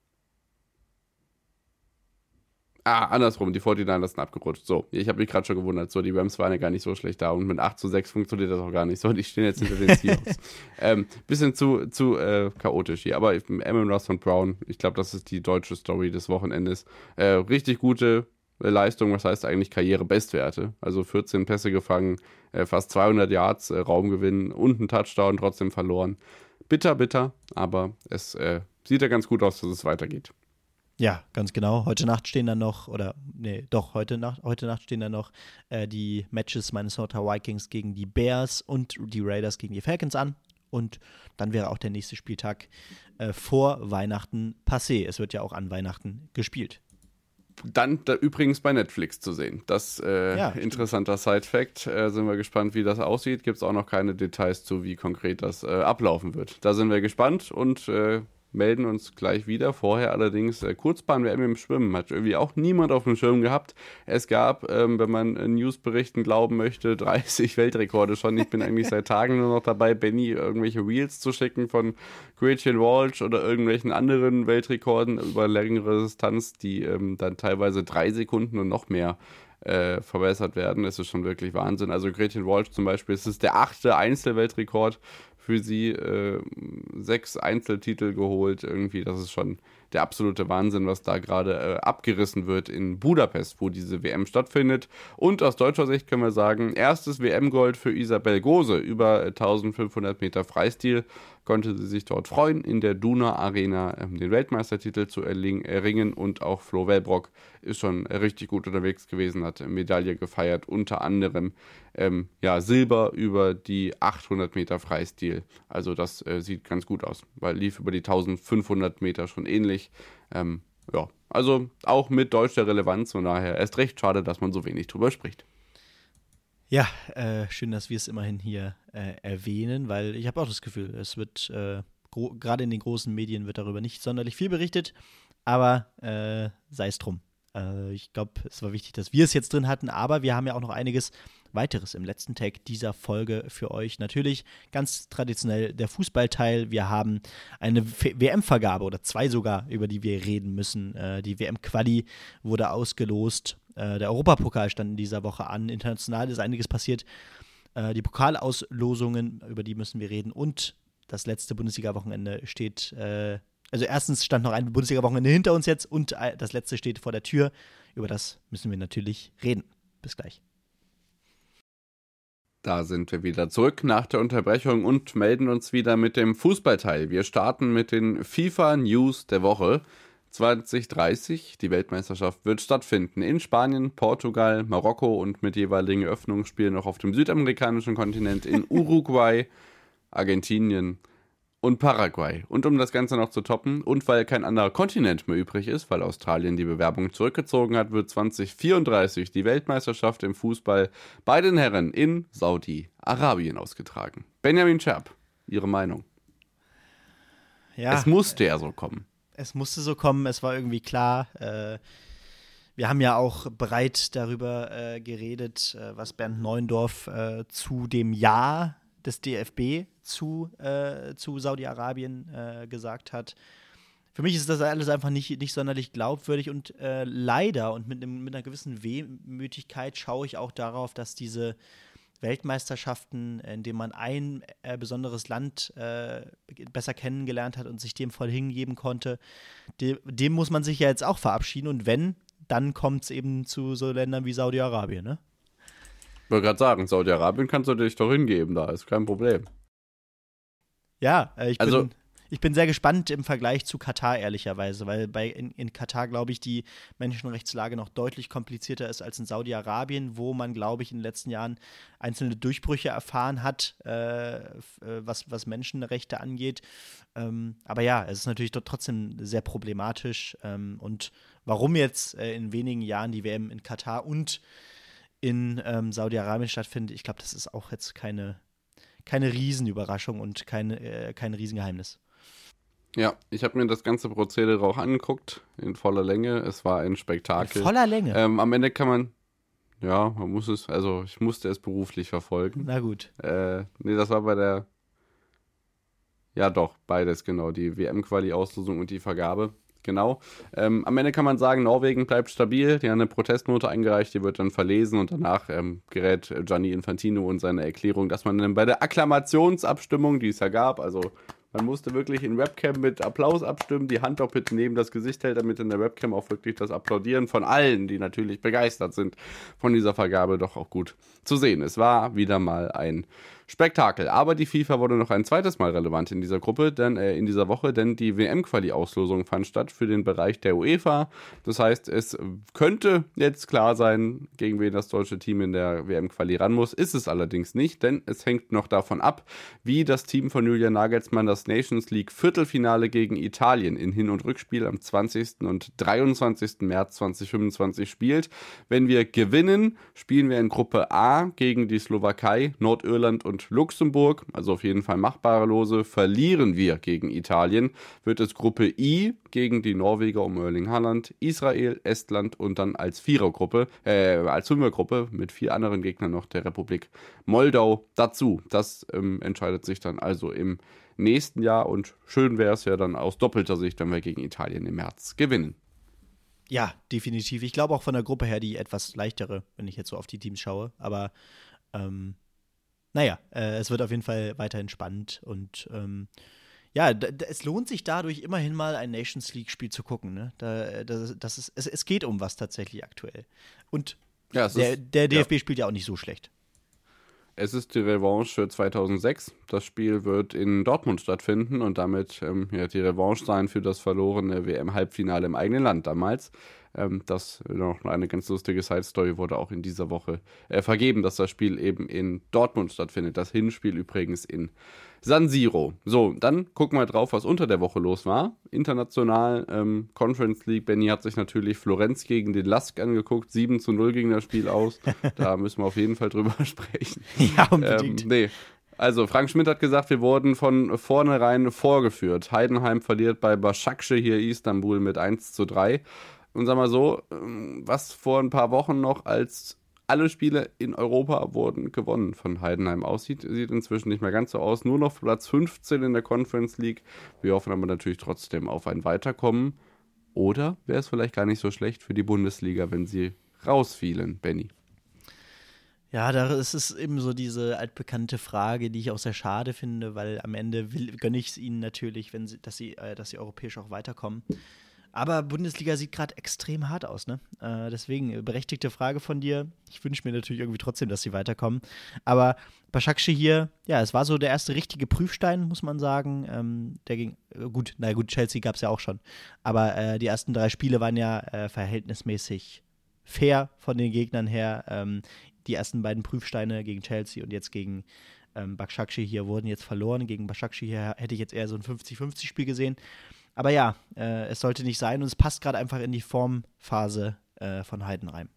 Ah, andersrum, die forty-niners sind abgerutscht. So, ich habe mich gerade schon gewundert. So, die Rams waren ja gar nicht so schlecht da und mit acht zu sechs funktioniert das auch gar nicht so. Die stehen jetzt hinter den Seahawks. ähm, bisschen zu, zu äh, chaotisch hier. Aber Amon-Ra Saint Brown, ich glaube, das ist die deutsche Story des Wochenendes. Äh, richtig gute Leistung, was heißt eigentlich Karriere-Bestwerte. Also vierzehn Pässe gefangen, äh, fast zweihundert Yards, äh, Raumgewinn und ein Touchdown, trotzdem verloren. Bitter, bitter, aber es äh, sieht ja ganz gut aus, dass es weitergeht. Ja, ganz genau. Heute Nacht stehen dann noch, oder nee, doch, heute Nacht, heute Nacht stehen dann noch äh, die Matches Minnesota Vikings gegen die Bears und die Raiders gegen die Falcons an. Und dann wäre auch der nächste Spieltag äh, vor Weihnachten passé. Es wird ja auch an Weihnachten gespielt. Dann da übrigens bei Netflix zu sehen. Das äh, Ja, interessanter Side-Fact. Äh, sind wir gespannt, wie das aussieht. Gibt es auch noch keine Details zu, wie konkret das äh, ablaufen wird. Da sind wir gespannt und äh, melden uns gleich wieder. Vorher allerdings äh, Kurzbahn-W M im Schwimmen. Hat irgendwie auch niemand auf dem Schirm gehabt. Es gab, ähm, wenn man äh, Newsberichten glauben möchte, dreißig Weltrekorde schon. Ich bin eigentlich seit Tagen nur noch dabei, Benny irgendwelche Reels zu schicken von Gretchen Walsh oder irgendwelchen anderen Weltrekorden über längere Distanz, die ähm, dann teilweise drei Sekunden und noch mehr äh, verbessert werden. Das ist schon wirklich Wahnsinn. Also Gretchen Walsh zum Beispiel, es ist der achte Einzelweltrekord für sie, äh, sechs Einzeltitel geholt, irgendwie, das ist schon der absolute Wahnsinn, was da gerade äh, abgerissen wird in Budapest, wo diese W M stattfindet. Und aus deutscher Sicht können wir sagen, erstes W M-Gold für Isabel Gose, über eintausendfünfhundert Meter Freistil, konnte sie sich dort freuen, in der Duna Arena ähm, den Weltmeistertitel zu erling- erringen und auch Flo Wellbrock ist schon äh, richtig gut unterwegs gewesen, hat Medaille gefeiert, unter anderem ähm, ja, Silber über die achthundert Meter Freistil. Also das äh, sieht ganz gut aus, weil lief über die eintausendfünfhundert Meter schon ähnlich. Ähm, ja, also auch mit deutscher Relevanz und daher erst recht schade, dass man so wenig drüber spricht. Ja, äh, schön, dass wir es immerhin hier äh, erwähnen, weil ich habe auch das Gefühl, es wird äh, gro- gerade in den großen Medien wird darüber nicht sonderlich viel berichtet, aber äh, sei es drum. Äh, ich glaube, es war wichtig, dass wir es jetzt drin hatten, aber wir haben ja auch noch einiges weiteres im letzten Tag dieser Folge für euch. Natürlich ganz traditionell der Fußballteil. Wir haben eine W M-Vergabe oder zwei sogar, über die wir reden müssen. Äh, die W M-Quali wurde ausgelost. Äh, der Europapokal stand in dieser Woche an. International ist einiges passiert. Äh, die Pokalauslosungen, über die müssen wir reden. Und das letzte Bundesliga-Wochenende steht äh, Also erstens stand noch eine Bundesliga-Wochenende hinter uns jetzt und das letzte steht vor der Tür. Über das müssen wir natürlich reden. Bis gleich. Da sind wir wieder zurück nach der Unterbrechung und melden uns wieder mit dem Fußballteil. Wir starten mit den FIFA-News der Woche. zwanzig dreißig, die Weltmeisterschaft wird stattfinden in Spanien, Portugal, Marokko und mit jeweiligen Eröffnungsspielen noch auf dem südamerikanischen Kontinent in Uruguay, Argentinien und Paraguay. Und um das Ganze noch zu toppen und weil kein anderer Kontinent mehr übrig ist, weil Australien die Bewerbung zurückgezogen hat, wird zwanzig vierunddreißig die Weltmeisterschaft im Fußball bei den Herren in Saudi-Arabien ausgetragen. Benjamin Scherb, Ihre Meinung? Ja, es musste ja so kommen. Es musste so kommen, es war irgendwie klar. Äh, wir haben ja auch breit darüber äh, geredet, äh, was Bernd Neuendorf äh, zu dem Ja des D F B zu, äh, zu Saudi-Arabien äh, gesagt hat. Für mich ist das alles einfach nicht, nicht sonderlich glaubwürdig und äh, leider und mit, einem, mit einer gewissen Wehmütigkeit schaue ich auch darauf, dass diese Weltmeisterschaften, in denen man ein äh, besonderes Land äh, besser kennengelernt hat und sich dem voll hingeben konnte, de- dem muss man sich ja jetzt auch verabschieden. Und wenn, dann kommt es eben zu so Ländern wie Saudi-Arabien, ne? Ich wollte gerade sagen, Saudi-Arabien kannst du dich doch hingeben, da ist kein Problem. Ja, äh, ich, also, bin, ich bin sehr gespannt im Vergleich zu Katar, ehrlicherweise, weil bei, in, in Katar, glaube ich, die Menschenrechtslage noch deutlich komplizierter ist als in Saudi-Arabien, wo man, glaube ich, in den letzten Jahren einzelne Durchbrüche erfahren hat, äh, was, was Menschenrechte angeht. Ähm, aber ja, es ist natürlich dort trotzdem sehr problematisch. Ähm, und warum jetzt äh, in wenigen Jahren die W M in Katar und in ähm, Saudi-Arabien stattfindet, ich glaube, das ist auch jetzt keine, keine Riesenüberraschung und keine, äh, kein Riesengeheimnis. Ja, ich habe mir das ganze Prozedere auch angeguckt, in voller Länge. Es war ein Spektakel. In voller Länge? Ähm, am Ende kann man, ja, man muss es, also ich musste es beruflich verfolgen. Na gut. Äh, nee, das war bei der, ja doch, beides genau, die W M-Quali-Auslosung und die Vergabe. Genau. Ähm, am Ende kann man sagen, Norwegen bleibt stabil. Die haben eine Protestnote eingereicht, die wird dann verlesen und danach ähm, gerät Gianni Infantino und seine Erklärung, dass man dann bei der Akklamationsabstimmung, die es ja gab, also man musste wirklich in Webcam mit Applaus abstimmen, die Hand auch bitte neben das Gesicht hält, damit in der Webcam auch wirklich das Applaudieren von allen, die natürlich begeistert sind von dieser Vergabe, doch auch gut zu sehen. Es war wieder mal ein Spektakel. Aber die FIFA wurde noch ein zweites Mal relevant in dieser Gruppe, denn äh, in dieser Woche, denn die W M-Quali-Auslosung fand statt für den Bereich der UEFA. Das heißt, es könnte jetzt klar sein, gegen wen das deutsche Team in der W M-Quali ran muss. Ist es allerdings nicht, denn es hängt noch davon ab, wie das Team von Julian Nagelsmann das Nations League Viertelfinale gegen Italien in Hin- und Rückspiel am zwanzigsten und dreiundzwanzigsten März zweitausendfünfundzwanzig spielt. Wenn wir gewinnen, spielen wir in Gruppe A gegen die Slowakei, Nordirland und Luxemburg, also auf jeden Fall machbare Lose. Verlieren wir gegen Italien, wird es Gruppe I gegen die Norweger um Erling Haaland, Israel, Estland und dann als Vierergruppe, äh, als Fünfergruppe mit vier anderen Gegnern noch der Republik Moldau dazu. Das ähm, entscheidet sich dann also im nächsten Jahr und schön wäre es ja dann aus doppelter Sicht, wenn wir gegen Italien im März gewinnen. Ja, definitiv. Ich glaube auch von der Gruppe her die etwas leichtere, wenn ich jetzt so auf die Teams schaue. Aber ähm, naja, äh, es wird auf jeden Fall weiterhin spannend und ähm, ja, d- d- es lohnt sich dadurch immerhin mal ein Nations League-Spiel zu gucken. Ne? Da, das, das ist, es, es geht um was tatsächlich aktuell. Und ja, es der, ist, der D F B ja. spielt ja auch nicht so schlecht. Es ist die Revanche für zweitausendsechs. Das Spiel wird in Dortmund stattfinden und damit ähm, ja, die Revanche sein für das verlorene W M-Halbfinale im eigenen Land damals. Ähm, das noch eine ganz lustige Side-Story wurde auch in dieser Woche äh, vergeben, dass das Spiel eben in Dortmund stattfindet. Das Hinspiel übrigens in San Siro. So, dann gucken wir drauf, was unter der Woche los war. International, ähm, Conference League. Benny hat sich natürlich Florenz gegen den Lask angeguckt. sieben zu null ging das Spiel aus. Da müssen wir auf jeden Fall drüber sprechen. Ja, unbedingt. Ähm, nee. Also, Frank Schmidt hat gesagt, wir wurden von vornherein vorgeführt. Heidenheim verliert bei Başakşehir hier Istanbul mit eins zu drei. Und sag mal so, was vor ein paar Wochen noch als alle Spiele in Europa wurden gewonnen von Heidenheim aussieht, sieht inzwischen nicht mehr ganz so aus. Nur noch Platz fünfzehn in der Conference League. Wir hoffen aber natürlich trotzdem auf ein Weiterkommen. Oder wäre es vielleicht gar nicht so schlecht für die Bundesliga, wenn sie rausfielen, Benny? Ja, da ist es eben so diese altbekannte Frage, die ich auch sehr schade finde, weil am Ende will, gönne ich es ihnen natürlich, wenn sie, dass sie, äh, dass sie europäisch auch weiterkommen. Aber Bundesliga sieht gerade extrem hart aus, ne? Äh, deswegen, äh, berechtigte Frage von dir. Ich wünsche mir natürlich irgendwie trotzdem, dass sie weiterkommen. Aber Başakşehir hier, ja, es war so der erste richtige Prüfstein, muss man sagen. Ähm, der ging, äh, gut, na gut, Chelsea gab es ja auch schon. Aber äh, die ersten drei Spiele waren ja äh, verhältnismäßig fair von den Gegnern her. Ähm, die ersten beiden Prüfsteine gegen Chelsea und jetzt gegen ähm, Başakşehir hier wurden jetzt verloren. Gegen Başakşehir hier hätte ich jetzt eher so ein fünfzig fünfzig Spiel gesehen. Aber ja, äh, es sollte nicht sein und es passt gerade einfach in die Formphase äh, von Heidenheim.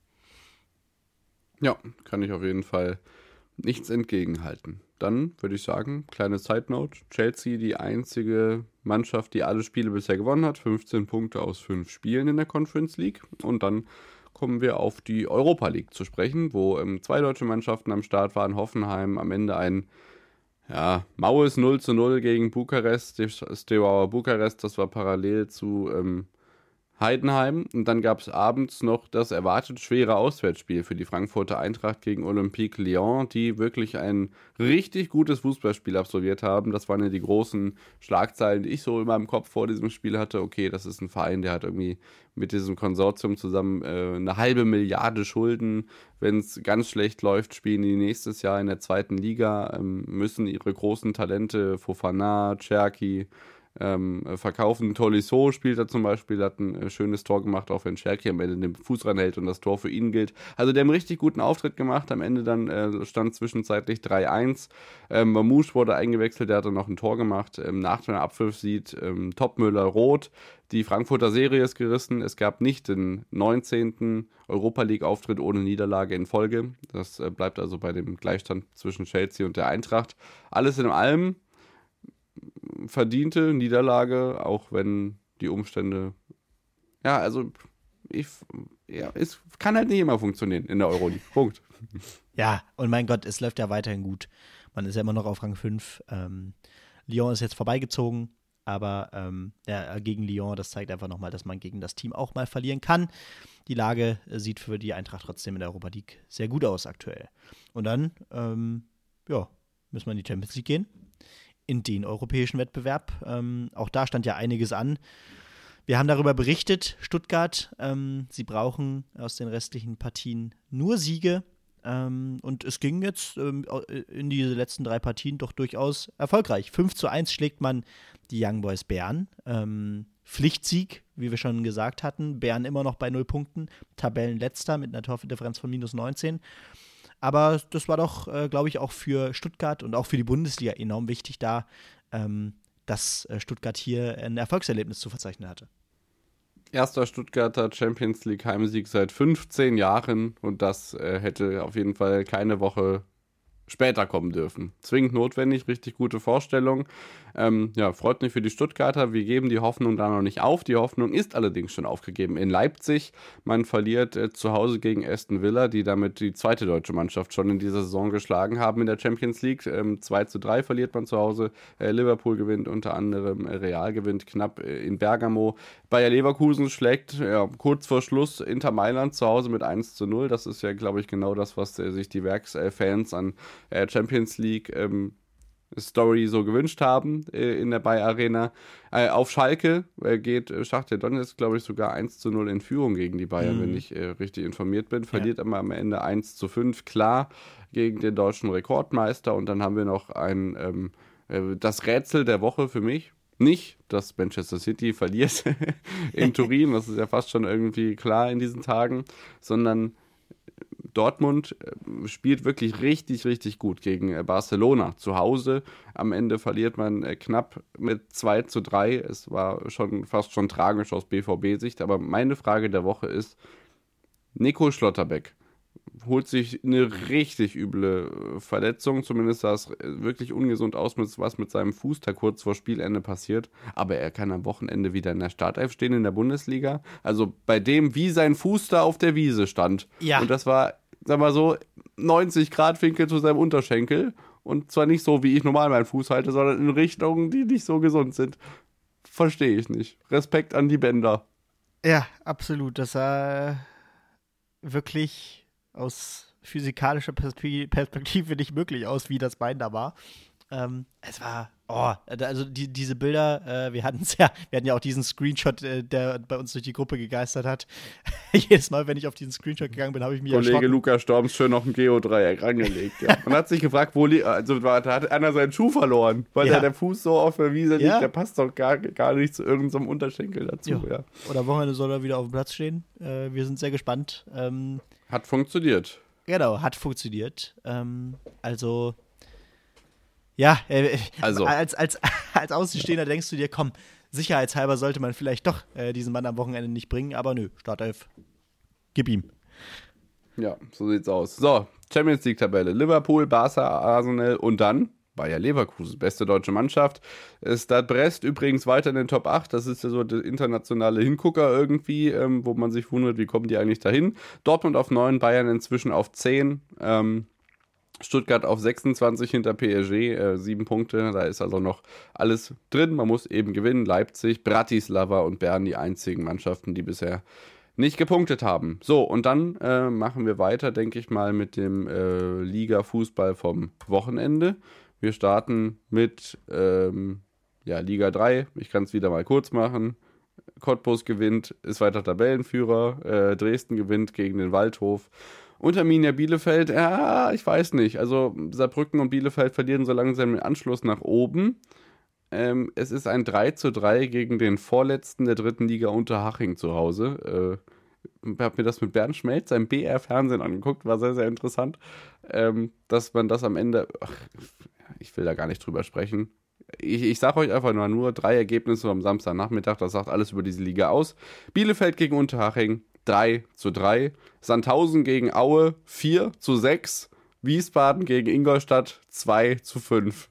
Ja, kann ich auf jeden Fall nichts entgegenhalten. Dann würde ich sagen, kleine Side-Note, Chelsea die einzige Mannschaft, die alle Spiele bisher gewonnen hat, fünfzehn Punkte aus fünf Spielen in der Conference League. Und dann kommen wir auf die Europa League zu sprechen, wo ähm, zwei deutsche Mannschaften am Start waren. Hoffenheim am Ende ein ja, maues null zu null gegen Bukarest, Steaua Bukarest, das war parallel zu ähm, Heidenheim. Und dann gab es abends noch das erwartet schwere Auswärtsspiel für die Frankfurter Eintracht gegen Olympique Lyon, die wirklich ein richtig gutes Fußballspiel absolviert haben. Das waren ja die großen Schlagzeilen, die ich so in meinem Kopf vor diesem Spiel hatte. Okay, das ist ein Verein, der hat irgendwie mit diesem Konsortium zusammen äh, eine halbe Milliarde Schulden. Wenn es ganz schlecht läuft, spielen die nächstes Jahr in der zweiten Liga, ähm, müssen ihre großen Talente, Fofana, Cherki, Ähm, verkaufen. Tolisso spielt da zum Beispiel, hat ein äh, schönes Tor gemacht, auch wenn Cherki am Ende den Fuß ranhält und das Tor für ihn gilt. Also der hat einen richtig guten Auftritt gemacht, am Ende dann äh, stand zwischenzeitlich drei eins. Ähm, Mamouche wurde eingewechselt, der hat dann noch ein Tor gemacht. Ähm, nach dem Abpfiff sieht ähm, Topmöller rot. Die Frankfurter Serie ist gerissen. Es gab nicht den neunzehnten Europa-League-Auftritt ohne Niederlage in Folge. Das äh, bleibt also bei dem Gleichstand zwischen Chelsea und der Eintracht. Alles in allem verdiente Niederlage, auch wenn die Umstände, ja, also ich, ja, es kann halt nicht immer funktionieren in der Euroleague. Punkt. Ja, und mein Gott, es läuft ja weiterhin gut. Man ist ja immer noch auf Rang fünf. Ähm, Lyon ist jetzt vorbeigezogen, aber ähm, ja, gegen Lyon, das zeigt einfach nochmal, dass man gegen das Team auch mal verlieren kann. Die Lage äh, sieht für die Eintracht trotzdem in der Europa League sehr gut aus aktuell. Und dann, ähm, ja, müssen wir in die Champions League gehen. In den europäischen Wettbewerb. Ähm, auch da stand ja einiges an. Wir haben darüber berichtet, Stuttgart, ähm, sie brauchen aus den restlichen Partien nur Siege. Ähm, und es ging jetzt ähm, in diese letzten drei Partien doch durchaus erfolgreich. fünf zu eins schlägt man die Young Boys Bern. Ähm, Pflichtsieg, wie wir schon gesagt hatten. Bern immer noch bei null Punkten. Tabellenletzter mit einer Tordifferenz von minus neunzehn. Aber das war doch, äh, glaube ich, auch für Stuttgart und auch für die Bundesliga enorm wichtig, da, ähm, dass äh, Stuttgart hier ein Erfolgserlebnis zu verzeichnen hatte. Erster Stuttgarter Champions League Heimsieg seit fünfzehn Jahren und das äh, hätte auf jeden Fall keine Woche später kommen dürfen. Zwingend notwendig, richtig gute Vorstellung. Ähm, ja, freut mich für die Stuttgarter. Wir geben die Hoffnung da noch nicht auf. Die Hoffnung ist allerdings schon aufgegeben in Leipzig. Man verliert äh, zu Hause gegen Aston Villa, die damit die zweite deutsche Mannschaft schon in dieser Saison geschlagen haben in der Champions League. Ähm, zwei zu drei verliert man zu Hause. Äh, Liverpool gewinnt unter anderem. Äh, Real gewinnt knapp äh, in Bergamo. Bayer Leverkusen schlägt ja, kurz vor Schluss Inter Mailand zu Hause mit eins zu null. Das ist ja, glaube ich, genau das, was äh, sich die Werksfans an äh, Champions League ähm, Story so gewünscht haben äh, in der Bayer Arena. Äh, auf Schalke äh, geht äh, Schachtar Donetsk, glaube ich, sogar eins zu null in Führung gegen die Bayern, mhm. wenn ich äh, richtig informiert bin. Verliert ja. aber am Ende eins zu fünf, klar, gegen den deutschen Rekordmeister. Und dann haben wir noch ein ähm, äh, das Rätsel der Woche für mich. Nicht, dass Manchester City verliert in Turin, das ist ja fast schon irgendwie klar in diesen Tagen, sondern Dortmund spielt wirklich richtig, richtig gut gegen Barcelona zu Hause. Am Ende verliert man knapp mit zwei zu drei. Es war schon fast schon tragisch aus B V B-Sicht. Aber meine Frage der Woche ist, Nico Schlotterbeck holt sich eine richtig üble Verletzung. Zumindest sah es wirklich ungesund aus, was mit seinem Fuß da kurz vor Spielende passiert. Aber er kann am Wochenende wieder in der Startelf stehen in der Bundesliga. Also bei dem, wie sein Fuß da auf der Wiese stand. Ja. Und das war, sag mal so, neunzig Grad Winkel zu seinem Unterschenkel. Und zwar nicht so, wie ich normal meinen Fuß halte, sondern in Richtungen, die nicht so gesund sind. Verstehe ich nicht. Respekt an die Bänder. Ja, absolut. Das sah wirklich aus physikalischer Perspektive nicht möglich aus, wie das Bein da war. Ähm, es war, oh, also die, diese Bilder, äh, wir hatten es ja, wir hatten ja auch diesen Screenshot, äh, der bei uns durch die Gruppe gegeistert hat. Jedes Mal, wenn ich auf diesen Screenshot gegangen bin, habe ich mich Kollege erschrocken. Lukas Storms schön auf dem Geodreieck rangelegt. Ja. Man hat sich gefragt, wo li- also da hat einer seinen Schuh verloren, weil Ja. der, der Fuß so auf der Wiese liegt, Ja. der passt doch gar, gar nicht zu irgendeinem Unterschenkel dazu. Ja. Ja. Oder Wochenende soll er wieder auf dem Platz stehen. Äh, wir sind sehr gespannt. Ähm, Hat funktioniert. genau, hat funktioniert. Ähm, also Ja, äh, Also. als, als, als Außenstehender denkst du dir, komm, sicherheitshalber sollte man vielleicht doch äh, diesen Mann am Wochenende nicht bringen, aber nö, Startelf, gib ihm. Ja, so sieht's aus. So, Champions League-Tabelle. Liverpool, Barca, Arsenal und dann Bayer Leverkusen, beste deutsche Mannschaft. Stade Brest übrigens weiter in den Top acht. Das ist ja so der internationale Hingucker irgendwie, ähm, wo man sich wundert, wie kommen die eigentlich dahin. Dortmund auf neun, Bayern inzwischen auf zehn. Ähm, Stuttgart auf sechsundzwanzig hinter P S G, äh, sieben Punkte, da ist also noch alles drin, man muss eben gewinnen. Leipzig, Bratislava und Bern die einzigen Mannschaften, die bisher nicht gepunktet haben. So, und dann äh, machen wir weiter, denke ich mal, mit dem äh, Liga-Fußball vom Wochenende. Wir starten mit ähm, ja, Liga drei, ich kann es wieder mal kurz machen. Cottbus gewinnt, ist weiter Tabellenführer, äh, Dresden gewinnt gegen den Waldhof. Und Arminia Bielefeld, ja, ich weiß nicht. Also Saarbrücken und Bielefeld verlieren so langsam den Anschluss nach oben. Ähm, es ist ein drei zu drei gegen den Vorletzten der dritten Liga Unterhaching zu Hause. Äh, ich habe mir das mit Bernd Schmelz, seinem B R-Fernsehen angeguckt, war sehr, sehr interessant. Ähm, dass man das am Ende, ach, ich will da gar nicht drüber sprechen. Ich, ich sage euch einfach nur, nur drei Ergebnisse am Samstagnachmittag, das sagt alles über diese Liga aus. Bielefeld gegen Unterhaching, drei zu drei. Sandhausen gegen Aue, vier zu sechs. Wiesbaden gegen Ingolstadt, zwei zu fünf.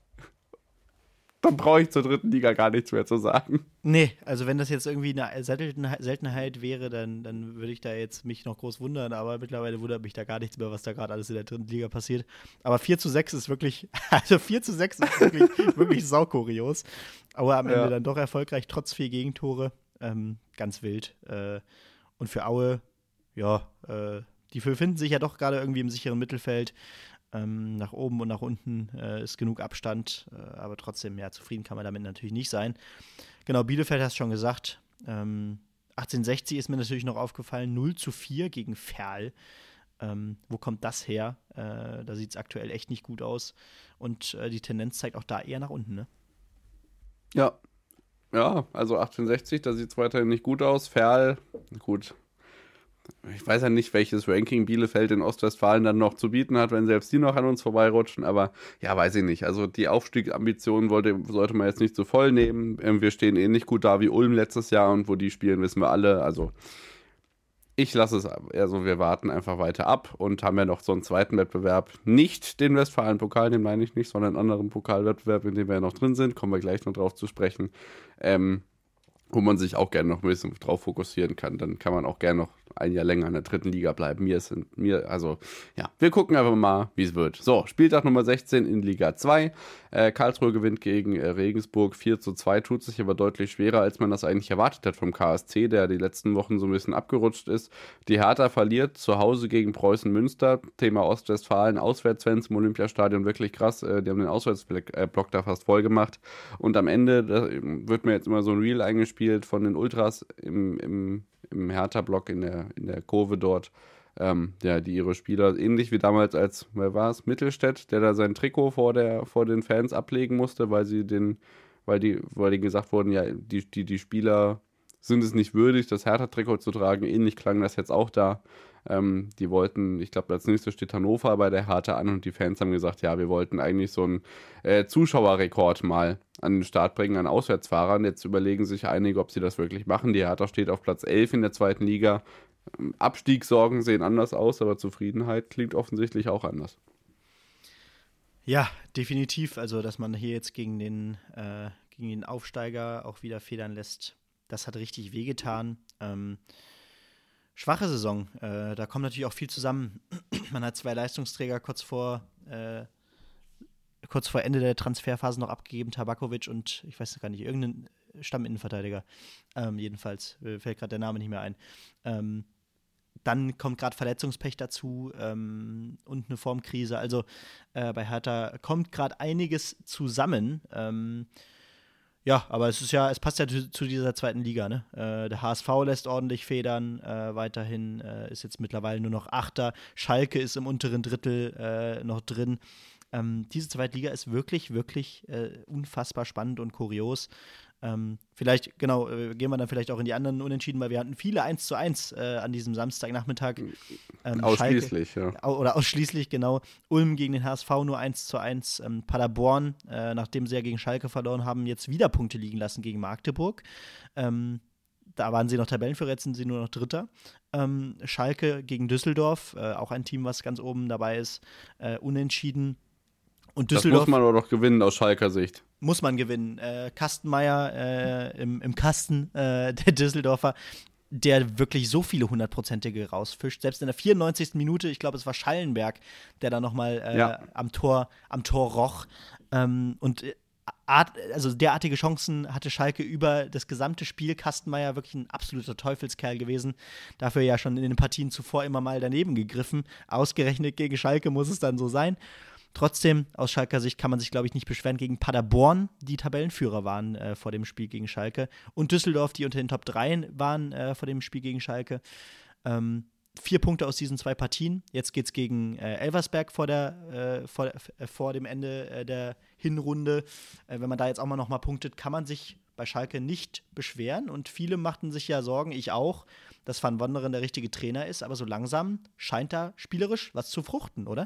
Dann brauche ich zur dritten Liga gar nichts mehr zu sagen. Nee, also wenn das jetzt irgendwie eine Seltenheit wäre, dann, dann würde ich da jetzt mich noch groß wundern, aber mittlerweile wundert mich da gar nichts mehr, was da gerade alles in der dritten Liga passiert. Aber vier zu sechs ist wirklich, also vier zu sechs ist wirklich, wirklich saukurios. Aber am Ende Ja. dann doch erfolgreich, trotz vier Gegentore. Ähm, ganz wild. Äh, und für Aue, ja, äh, die befinden sich ja doch gerade irgendwie im sicheren Mittelfeld. Ähm, nach oben und nach unten äh, ist genug Abstand, äh, aber trotzdem, ja, zufrieden kann man damit natürlich nicht sein. Genau, Bielefeld hast du schon gesagt. Ähm, achtzehnhundertsechzig ist mir natürlich noch aufgefallen, null zu vier gegen Verl. Ähm, wo kommt das her? Äh, da sieht es aktuell echt nicht gut aus. Und äh, die Tendenz zeigt auch da eher nach unten, ne? Ja. Ja, also achtzehnhundertsechzig, da sieht es weiterhin nicht gut aus. Verl, gut. Ich weiß ja nicht, welches Ranking Bielefeld in Ostwestfalen dann noch zu bieten hat, wenn selbst die noch an uns vorbeirutschen, aber ja, weiß ich nicht. Also die Aufstiegsambitionen wollte, sollte man jetzt nicht so voll nehmen. Wir stehen ähnlich gut da wie Ulm letztes Jahr und wo die spielen, wissen wir alle. Also ich lasse es, also wir warten einfach weiter ab und haben ja noch so einen zweiten Wettbewerb. Nicht den Westfalen-Pokal, den meine ich nicht, sondern einen anderen Pokalwettbewerb, in dem wir ja noch drin sind. Kommen wir gleich noch drauf zu sprechen. Ähm, wo man sich auch gerne noch ein bisschen drauf fokussieren kann. Dann kann man auch gerne noch ein Jahr länger in der dritten Liga bleiben. Mir ist, mir, also, ja, wir gucken einfach mal, wie es wird. So, Spieltag Nummer sechzehn in Liga zwei. Äh, Karlsruhe gewinnt gegen äh, Regensburg vier zu zwei, tut sich aber deutlich schwerer, als man das eigentlich erwartet hat vom K S C, der die letzten Wochen so ein bisschen abgerutscht ist. Die Hertha verliert zu Hause gegen Preußen Münster. Thema Ostwestfalen, Auswärtsfans im Olympiastadion, wirklich krass. Äh, die haben den Auswärtsblock äh, da fast voll gemacht. Und am Ende da wird mir jetzt immer so ein Reel eingespielt von den Ultras im, im, im Hertha-Block in der, in der Kurve dort. Ähm, ja, die ihre Spieler, ähnlich wie damals als, wer war es, Mittelstädt, der da sein Trikot vor, der, vor den Fans ablegen musste, weil sie den, weil die, weil denen gesagt wurden, ja, die, die, die Spieler sind es nicht würdig, das Hertha-Trikot zu tragen. Ähnlich klang das jetzt auch da. Ähm, die wollten, ich glaube, als nächstes steht Hannover bei der Hertha an und die Fans haben gesagt, ja, wir wollten eigentlich so einen äh, Zuschauerrekord mal an den Start bringen an Auswärtsfahrern. Jetzt überlegen sich einige, ob sie das wirklich machen. Die Hertha steht auf Platz elf in der zweiten Liga. Abstiegssorgen sehen anders aus, aber Zufriedenheit klingt offensichtlich auch anders. Ja, definitiv. Also, dass man hier jetzt gegen den, äh, gegen den Aufsteiger auch wieder federn lässt, das hat richtig wehgetan. Ähm, schwache Saison. Äh, da kommt natürlich auch viel zusammen. Man hat zwei Leistungsträger kurz vor, äh, kurz vor Ende der Transferphase noch abgegeben, Tabakovic und ich weiß gar nicht, irgendein Stamminnenverteidiger. Ähm, jedenfalls äh, fällt gerade der Name nicht mehr ein. Ähm, Dann kommt gerade Verletzungspech dazu ähm, und eine Formkrise. Also äh, bei Hertha kommt gerade einiges zusammen. Ähm, ja, aber es ist ja, es passt ja zu, zu dieser zweiten Liga, ne? Äh, der H S V lässt ordentlich federn, äh, weiterhin äh, ist jetzt mittlerweile nur noch Achter. Schalke ist im unteren Drittel äh, noch drin. Ähm, diese zweite Liga ist wirklich, wirklich äh, unfassbar spannend und kurios. Ähm, vielleicht, genau, äh, gehen wir dann vielleicht auch in die anderen Unentschieden, weil wir hatten viele eins zu eins äh, an diesem Samstagnachmittag. Ähm, ausschließlich, Schalke, ja. Oder ausschließlich, genau. Ulm gegen den H S V nur eins zu eins. Ähm, Paderborn, äh, nachdem sie ja gegen Schalke verloren haben, jetzt wieder Punkte liegen lassen gegen Magdeburg. Ähm, da waren sie noch Tabellenführer, jetzt sind sie nur noch Dritter. Ähm, Schalke gegen Düsseldorf, äh, auch ein Team, was ganz oben dabei ist, äh, unentschieden. Und Düsseldorf, das muss man aber doch gewinnen aus Schalker Sicht. Muss man gewinnen. Äh, Kastenmeier äh, im, im Kasten, äh, der Düsseldorfer, der wirklich so viele hundertprozentige rausfischt. Selbst in der vierundneunzigsten Minute, ich glaube, es war Schallenberg, der da nochmal äh, ja. am Tor, am Tor roch. Ähm, und äh, Art, also derartige Chancen hatte Schalke über das gesamte Spiel. Kastenmeier wirklich ein absoluter Teufelskerl gewesen. Dafür ja schon in den Partien zuvor immer mal daneben gegriffen. Ausgerechnet gegen Schalke muss es dann so sein. Trotzdem, aus Schalker Sicht kann man sich, glaube ich, nicht beschweren gegen Paderborn, die Tabellenführer waren äh, vor dem Spiel gegen Schalke. Und Düsseldorf, die unter den Top drei waren äh, vor dem Spiel gegen Schalke. Ähm, vier Punkte aus diesen zwei Partien. Jetzt geht es gegen äh, Elversberg vor, der, äh, vor, äh, vor dem Ende äh, der Hinrunde. Äh, wenn man da jetzt auch mal noch mal punktet, kann man sich bei Schalke nicht beschweren. Und viele machten sich ja Sorgen, ich auch, dass Van Wonderen der richtige Trainer ist. Aber so langsam scheint da spielerisch was zu fruchten, oder?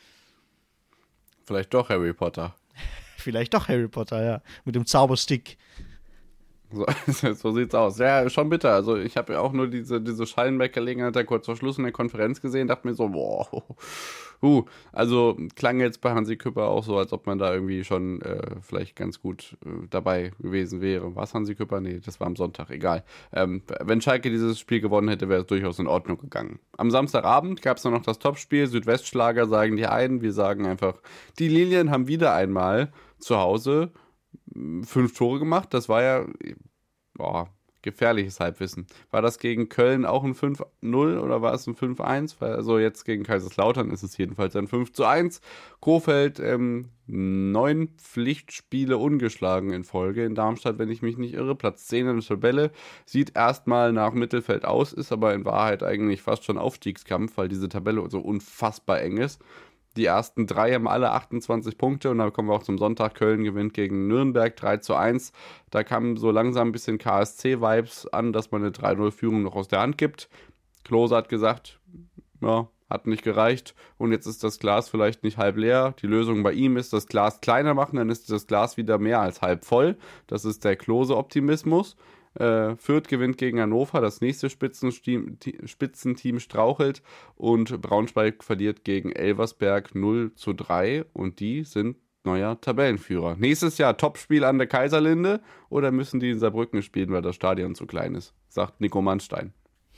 Vielleicht doch Harry Potter. Vielleicht doch Harry Potter, ja. Mit dem Zauberstick. So, so sieht's aus. Ja, schon bitter. Also ich habe ja auch nur diese, diese Schallenberg-Gelegenheit da kurz vor Schluss in der Konferenz gesehen, dachte mir so, boah, uh, also klang jetzt bei Hansi Küpper auch so, als ob man da irgendwie schon äh, vielleicht ganz gut äh, dabei gewesen wäre. War es Hansi Küpper? Nee, das war am Sonntag, egal. Ähm, wenn Schalke dieses Spiel gewonnen hätte, wäre es durchaus in Ordnung gegangen. Am Samstagabend gab es noch das Topspiel, Südwestschlager sagen die einen, wir sagen einfach, die Lilien haben wieder einmal zu Hause fünf Tore gemacht. Das war ja boah, gefährliches Halbwissen. War das gegen Köln auch ein fünf null oder war es ein fünf eins? Also jetzt gegen Kaiserslautern ist es jedenfalls ein fünf zu eins. Kohfeldt ähm, neun Pflichtspiele ungeschlagen in Folge in Darmstadt, wenn ich mich nicht irre. Platz zehn in der Tabelle. Sieht erstmal nach Mittelfeld aus, ist aber in Wahrheit eigentlich fast schon Aufstiegskampf, weil diese Tabelle so unfassbar eng ist. Die ersten drei haben alle achtundzwanzig Punkte und dann kommen wir auch zum Sonntag. Köln gewinnt gegen Nürnberg drei zu eins. Da kamen so langsam ein bisschen K S C-Vibes an, dass man eine drei null Führung noch aus der Hand gibt. Klose hat gesagt, ja, hat nicht gereicht und jetzt ist das Glas vielleicht nicht halb leer. Die Lösung bei ihm ist, das Glas kleiner machen, dann ist das Glas wieder mehr als halb voll. Das ist der Klose-Optimismus. Äh, Fürth gewinnt gegen Hannover, das nächste Spitzenteam, Spitzenteam strauchelt und Braunschweig verliert gegen Elversberg null zu drei und die sind neuer Tabellenführer. Nächstes Jahr Topspiel an der Kaiserlinde oder müssen die in Saarbrücken spielen, weil das Stadion zu klein ist, sagt Nico Mannstein.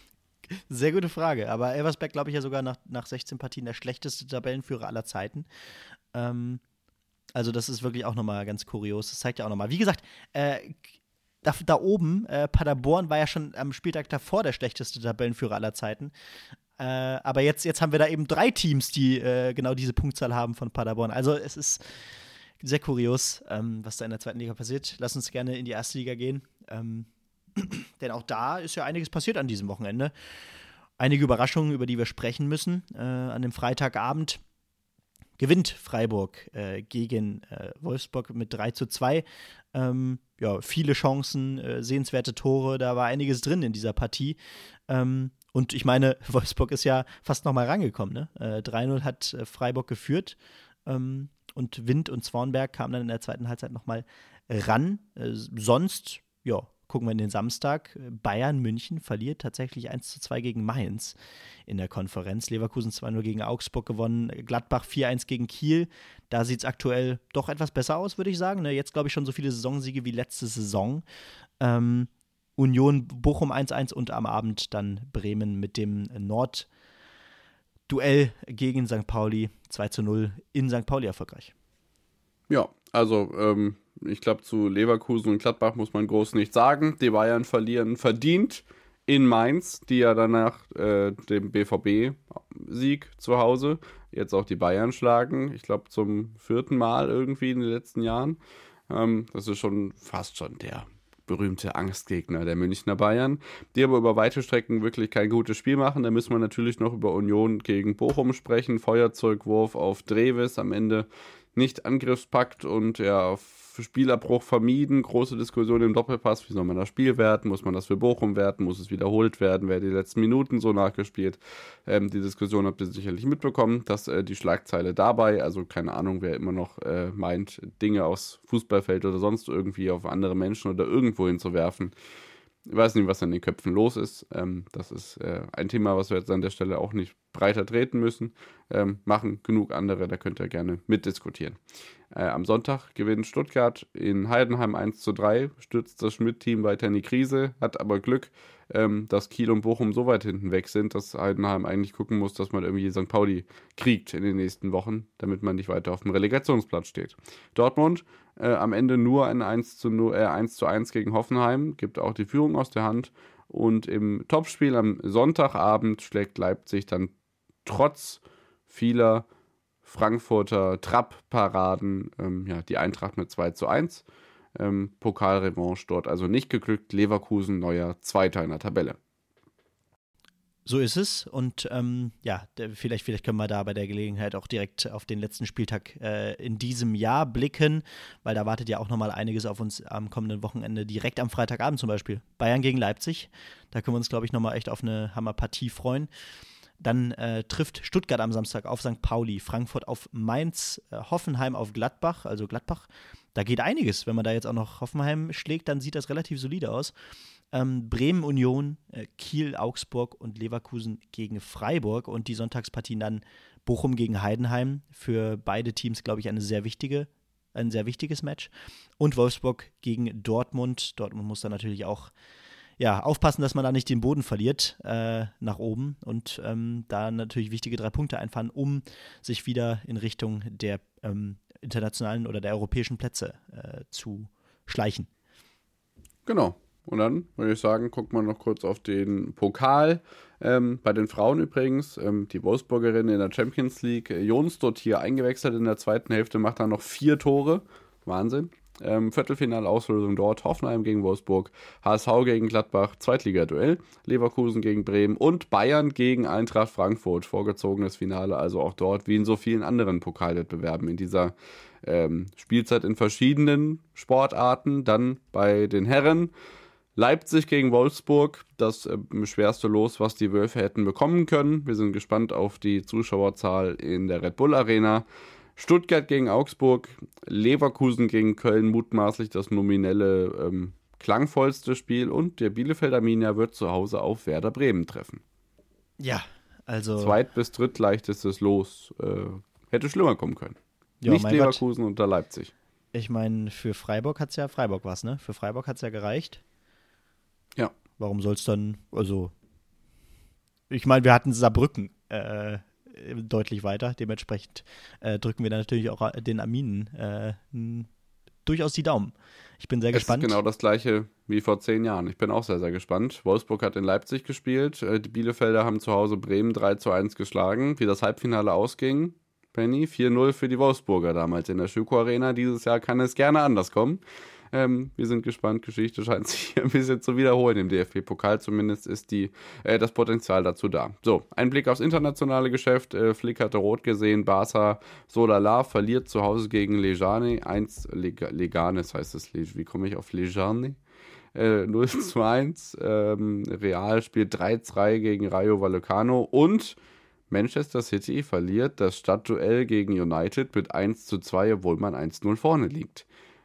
Sehr gute Frage, aber Elversberg, glaube ich, ja sogar nach, nach sechzehn Partien der schlechteste Tabellenführer aller Zeiten. Ähm, also das ist wirklich auch nochmal ganz kurios, das zeigt ja auch nochmal. Wie gesagt, äh, Da, da oben, äh, Paderborn war ja schon am Spieltag davor der schlechteste Tabellenführer aller Zeiten. Äh, aber jetzt, jetzt haben wir da eben drei Teams, die äh, genau diese Punktzahl haben von Paderborn. Also es ist sehr kurios, ähm, was da in der zweiten Liga passiert. Lass uns gerne in die erste Liga gehen. Ähm, denn auch da ist ja einiges passiert an diesem Wochenende. Einige Überraschungen, über die wir sprechen müssen. Äh, an dem Freitagabend gewinnt Freiburg äh, gegen äh, Wolfsburg mit drei zu zwei. Ähm, ja, viele Chancen, äh, sehenswerte Tore, da war einiges drin in dieser Partie. Ähm, und ich meine, Wolfsburg ist ja fast nochmal rangekommen. Ne? Äh, drei null hat äh, Freiburg geführt ähm, und Wind und Zwaunberg kamen dann in der zweiten Halbzeit nochmal ran. Äh, sonst, ja, gucken wir in den Samstag. Bayern München verliert tatsächlich eins zu zwei gegen Mainz in der Konferenz. Leverkusen zwei null gegen Augsburg gewonnen. Gladbach vier eins gegen Kiel. Da sieht es aktuell doch etwas besser aus, würde ich sagen. Jetzt, glaube ich, schon so viele Saisonsiege wie letzte Saison. Ähm, Union Bochum eins eins und am Abend dann Bremen mit dem Nord-Duell gegen Sankt Pauli zwei zu null in Sankt Pauli erfolgreich. Ja, also ähm ich glaube, zu Leverkusen und Gladbach muss man groß nichts sagen. Die Bayern verlieren verdient in Mainz, die ja danach äh, dem B V B-Sieg zu Hause jetzt auch die Bayern schlagen. Ich glaube zum vierten Mal irgendwie in den letzten Jahren. Ähm, das ist schon fast schon der berühmte Angstgegner der Münchner Bayern, die aber über weite Strecken wirklich kein gutes Spiel machen. Da müssen wir natürlich noch über Union gegen Bochum sprechen. Feuerzeugwurf auf Dreves, am Ende nicht Angriffspakt und ja, auf Spielabbruch vermieden. Große Diskussion im Doppelpass. Wie soll man das Spiel werten? Muss man das für Bochum werten? Muss es wiederholt werden? Wer die letzten Minuten so nachgespielt? Ähm, die Diskussion habt ihr sicherlich mitbekommen, dass äh, die Schlagzeile dabei, also keine Ahnung, wer immer noch äh, meint, Dinge aufs Fußballfeld oder sonst irgendwie auf andere Menschen oder irgendwo hinzuwerfen. Ich weiß nicht, was an den Köpfen los ist. Ähm, das ist äh, ein Thema, was wir jetzt an der Stelle auch nicht breiter treten müssen. Ähm, machen genug andere, da könnt ihr gerne mitdiskutieren. Äh, am Sonntag gewinnt Stuttgart in Heidenheim eins zu drei, stürzt das Schmidt-Team weiter in die Krise, hat aber Glück, ähm, dass Kiel und Bochum so weit hinten weg sind, dass Heidenheim eigentlich gucken muss, dass man irgendwie Sankt Pauli kriegt in den nächsten Wochen, damit man nicht weiter auf dem Relegationsplatz steht. Dortmund äh, am Ende nur ein eins zu eins gegen Hoffenheim, gibt auch die Führung aus der Hand und im Topspiel am Sonntagabend schlägt Leipzig dann trotz vieler Frankfurter Trapp-Paraden, ähm, ja, die Eintracht mit zwei zu eins. Ähm, Pokalrevanche dort also nicht geglückt. Leverkusen neuer Zweiter in der Tabelle. So ist es und ähm, ja, der, vielleicht, vielleicht können wir da bei der Gelegenheit auch direkt auf den letzten Spieltag äh, in diesem Jahr blicken, weil da wartet ja auch nochmal einiges auf uns am kommenden Wochenende, direkt am Freitagabend zum Beispiel. Bayern gegen Leipzig, da können wir uns, glaube ich, nochmal echt auf eine Hammerpartie freuen. Dann äh, trifft Stuttgart am Samstag auf Sankt Pauli, Frankfurt auf Mainz, äh, Hoffenheim auf Gladbach, also Gladbach. Da geht einiges. Wenn man da jetzt auch noch Hoffenheim schlägt, dann sieht das relativ solide aus. Ähm, Bremen, Union, äh, Kiel, Augsburg und Leverkusen gegen Freiburg und die Sonntagspartien dann Bochum gegen Heidenheim. Für beide Teams, glaube ich, eine sehr wichtige, ein sehr wichtiges Match. Und Wolfsburg gegen Dortmund. Dortmund muss dann natürlich auch ja, aufpassen, dass man da nicht den Boden verliert äh, nach oben und ähm, da natürlich wichtige drei Punkte einfahren, um sich wieder in Richtung der ähm, internationalen oder der europäischen Plätze äh, zu schleichen. Genau. Und dann würde ich sagen, guckt man noch kurz auf den Pokal. Ähm, bei den Frauen übrigens, ähm, die Wolfsburgerin in der Champions League, Jons dort hier eingewechselt in der zweiten Hälfte, macht dann noch vier Tore. Wahnsinn. Ähm, Viertelfinal-Auslösung dort, Hoffenheim gegen Wolfsburg, H S V gegen Gladbach, Zweitliga-Duell, Leverkusen gegen Bremen und Bayern gegen Eintracht Frankfurt, vorgezogenes Finale, also auch dort, wie in so vielen anderen Pokalwettbewerben in dieser ähm, Spielzeit in verschiedenen Sportarten. Dann bei den Herren Leipzig gegen Wolfsburg, das äh, schwerste Los, was die Wölfe hätten bekommen können. Wir sind gespannt auf die Zuschauerzahl in der Red Bull Arena. Stuttgart gegen Augsburg, Leverkusen gegen Köln, mutmaßlich das nominelle ähm, klangvollste Spiel und der Bielefeld Arminia wird zu Hause auf Werder Bremen treffen. Ja, also Zweit- bis drittleichtestes Los. Äh, hätte schlimmer kommen können. Ja, Nicht mein Leverkusen Gott. unter Leipzig. Ich meine, für Freiburg hat es ja, Freiburg was, ne? Für Freiburg hat es ja gereicht. Ja. Warum soll es dann, also, ich meine, wir hatten Saarbrücken äh, deutlich weiter, dementsprechend äh, drücken wir dann natürlich auch den Arminen äh, n- durchaus die Daumen. Ich bin sehr Es gespannt. ist genau das gleiche wie vor zehn Jahren. Ich bin auch sehr, sehr gespannt. Wolfsburg hat in Leipzig gespielt. Äh, die Bielefelder haben zu Hause Bremen drei zu eins geschlagen. Wie das Halbfinale ausging, Penny, vier null für die Wolfsburger damals in der Schüko Arena. Dieses Jahr kann es gerne anders kommen. Ähm, wir sind gespannt. Geschichte scheint sich hier ein bisschen zu wiederholen im D F B-Pokal. Zumindest ist die, äh, das Potenzial dazu da. So, ein Blick aufs internationale Geschäft. Äh, Flick hatte rot gesehen. Barca Solala verliert zu Hause gegen Legane. eins, Leg- Leganes heißt es. Wie komme ich auf Legane? Äh, null zu eins. Ähm, Real spielt drei zu zwei gegen Rayo Vallecano. Und Manchester City verliert das Stadtduell gegen United mit eins zu zwei, obwohl man eins zu null vorne liegt.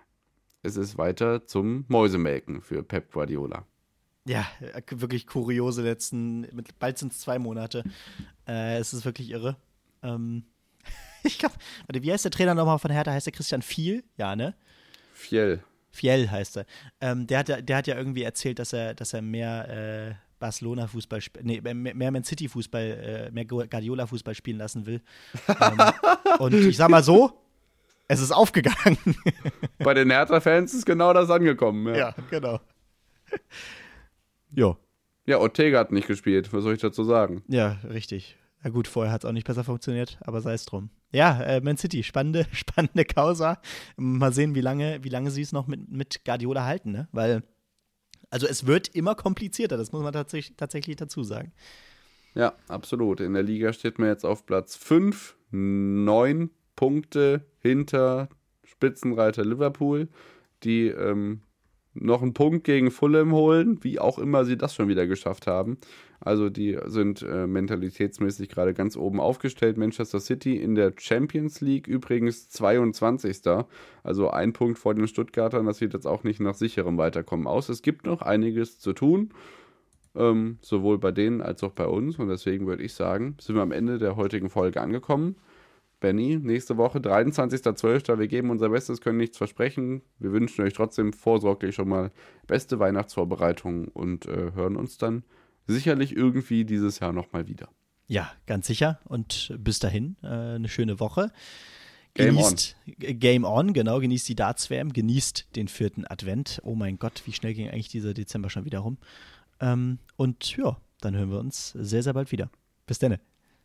Es ist weiter zum Mäusemelken für Pep Guardiola. Ja, wirklich kuriose letzten, bald sind es zwei Monate. Äh, es ist wirklich irre. Ähm, ich glaube, warte, wie heißt der Trainer nochmal von Hertha? Heißt der Christian Fiel? Ja, ne? Fiel. Fiel heißt er. Ähm, der, hat, ja- der hat ja irgendwie erzählt, dass er, dass er mehr äh, Barcelona-Fußball, sp- nee, mehr, mehr Man City-Fußball, äh, mehr Guardiola-Fußball spielen lassen will. ähm, und ich sag mal so, es ist aufgegangen. Bei den Hertha-Fans ist genau das angekommen. Ja. Ja, genau. Jo. Ja, Ortega hat nicht gespielt, was soll ich dazu sagen? Ja, richtig. Na gut, vorher hat es auch nicht besser funktioniert, aber sei es drum. Ja, äh, Man City, spannende, spannende Causa. Mal sehen, wie lange, wie lange sie es noch mit, mit Guardiola halten, ne? Weil, also es wird immer komplizierter, das muss man tatsächlich, tatsächlich dazu sagen. Ja, absolut. In der Liga steht man jetzt auf Platz fünf, neun Punkte hinter Spitzenreiter Liverpool, die ähm, noch einen Punkt gegen Fulham holen, wie auch immer sie das schon wieder geschafft haben. Also die sind äh, mentalitätsmäßig gerade ganz oben aufgestellt. Manchester City in der Champions League übrigens zweiundzwanzigster Also ein Punkt vor den Stuttgartern. Das sieht jetzt auch nicht nach sicherem Weiterkommen aus. Es gibt noch einiges zu tun, ähm, sowohl bei denen als auch bei uns. Und deswegen würde ich sagen, sind wir am Ende der heutigen Folge angekommen. Benny, nächste Woche, dreiundzwanzigster zwölfter Wir geben unser Bestes, können nichts versprechen. Wir wünschen euch trotzdem vorsorglich schon mal beste Weihnachtsvorbereitungen und äh, hören uns dann sicherlich irgendwie dieses Jahr nochmal wieder. Ja, ganz sicher. Und bis dahin, äh, eine schöne Woche. Game Genießt, on. Game on, genau. Genießt die Darts-W M, genießt den vierten Advent. Oh mein Gott, wie schnell ging eigentlich dieser Dezember schon wieder rum. Ähm, und ja, dann hören wir uns sehr, sehr bald wieder. Bis dann.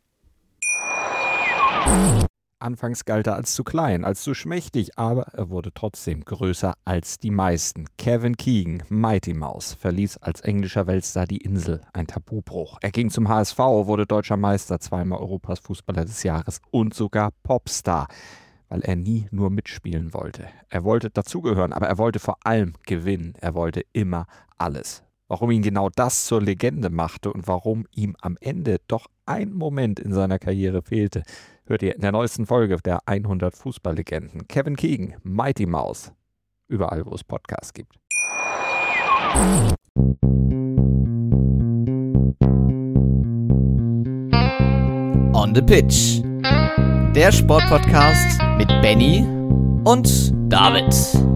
Anfangs galt er als zu klein, als zu schmächtig, aber er wurde trotzdem größer als die meisten. Kevin Keegan, Mighty Mouse, verließ als englischer Weltstar die Insel, ein Tabubruch. Er ging zum H S V, wurde deutscher Meister, zweimal Europas Fußballer des Jahres und sogar Popstar, weil er nie nur mitspielen wollte. Er wollte dazugehören, aber er wollte vor allem gewinnen. Er wollte immer alles. Warum ihn genau das zur Legende machte und warum ihm am Ende doch ein Moment in seiner Karriere fehlte, hört ihr in der neuesten Folge der hundert Fußballlegenden. Kevin Keegan, Mighty Mouse. Überall, wo es Podcasts gibt. On the Pitch. Der Sportpodcast mit Benny und David.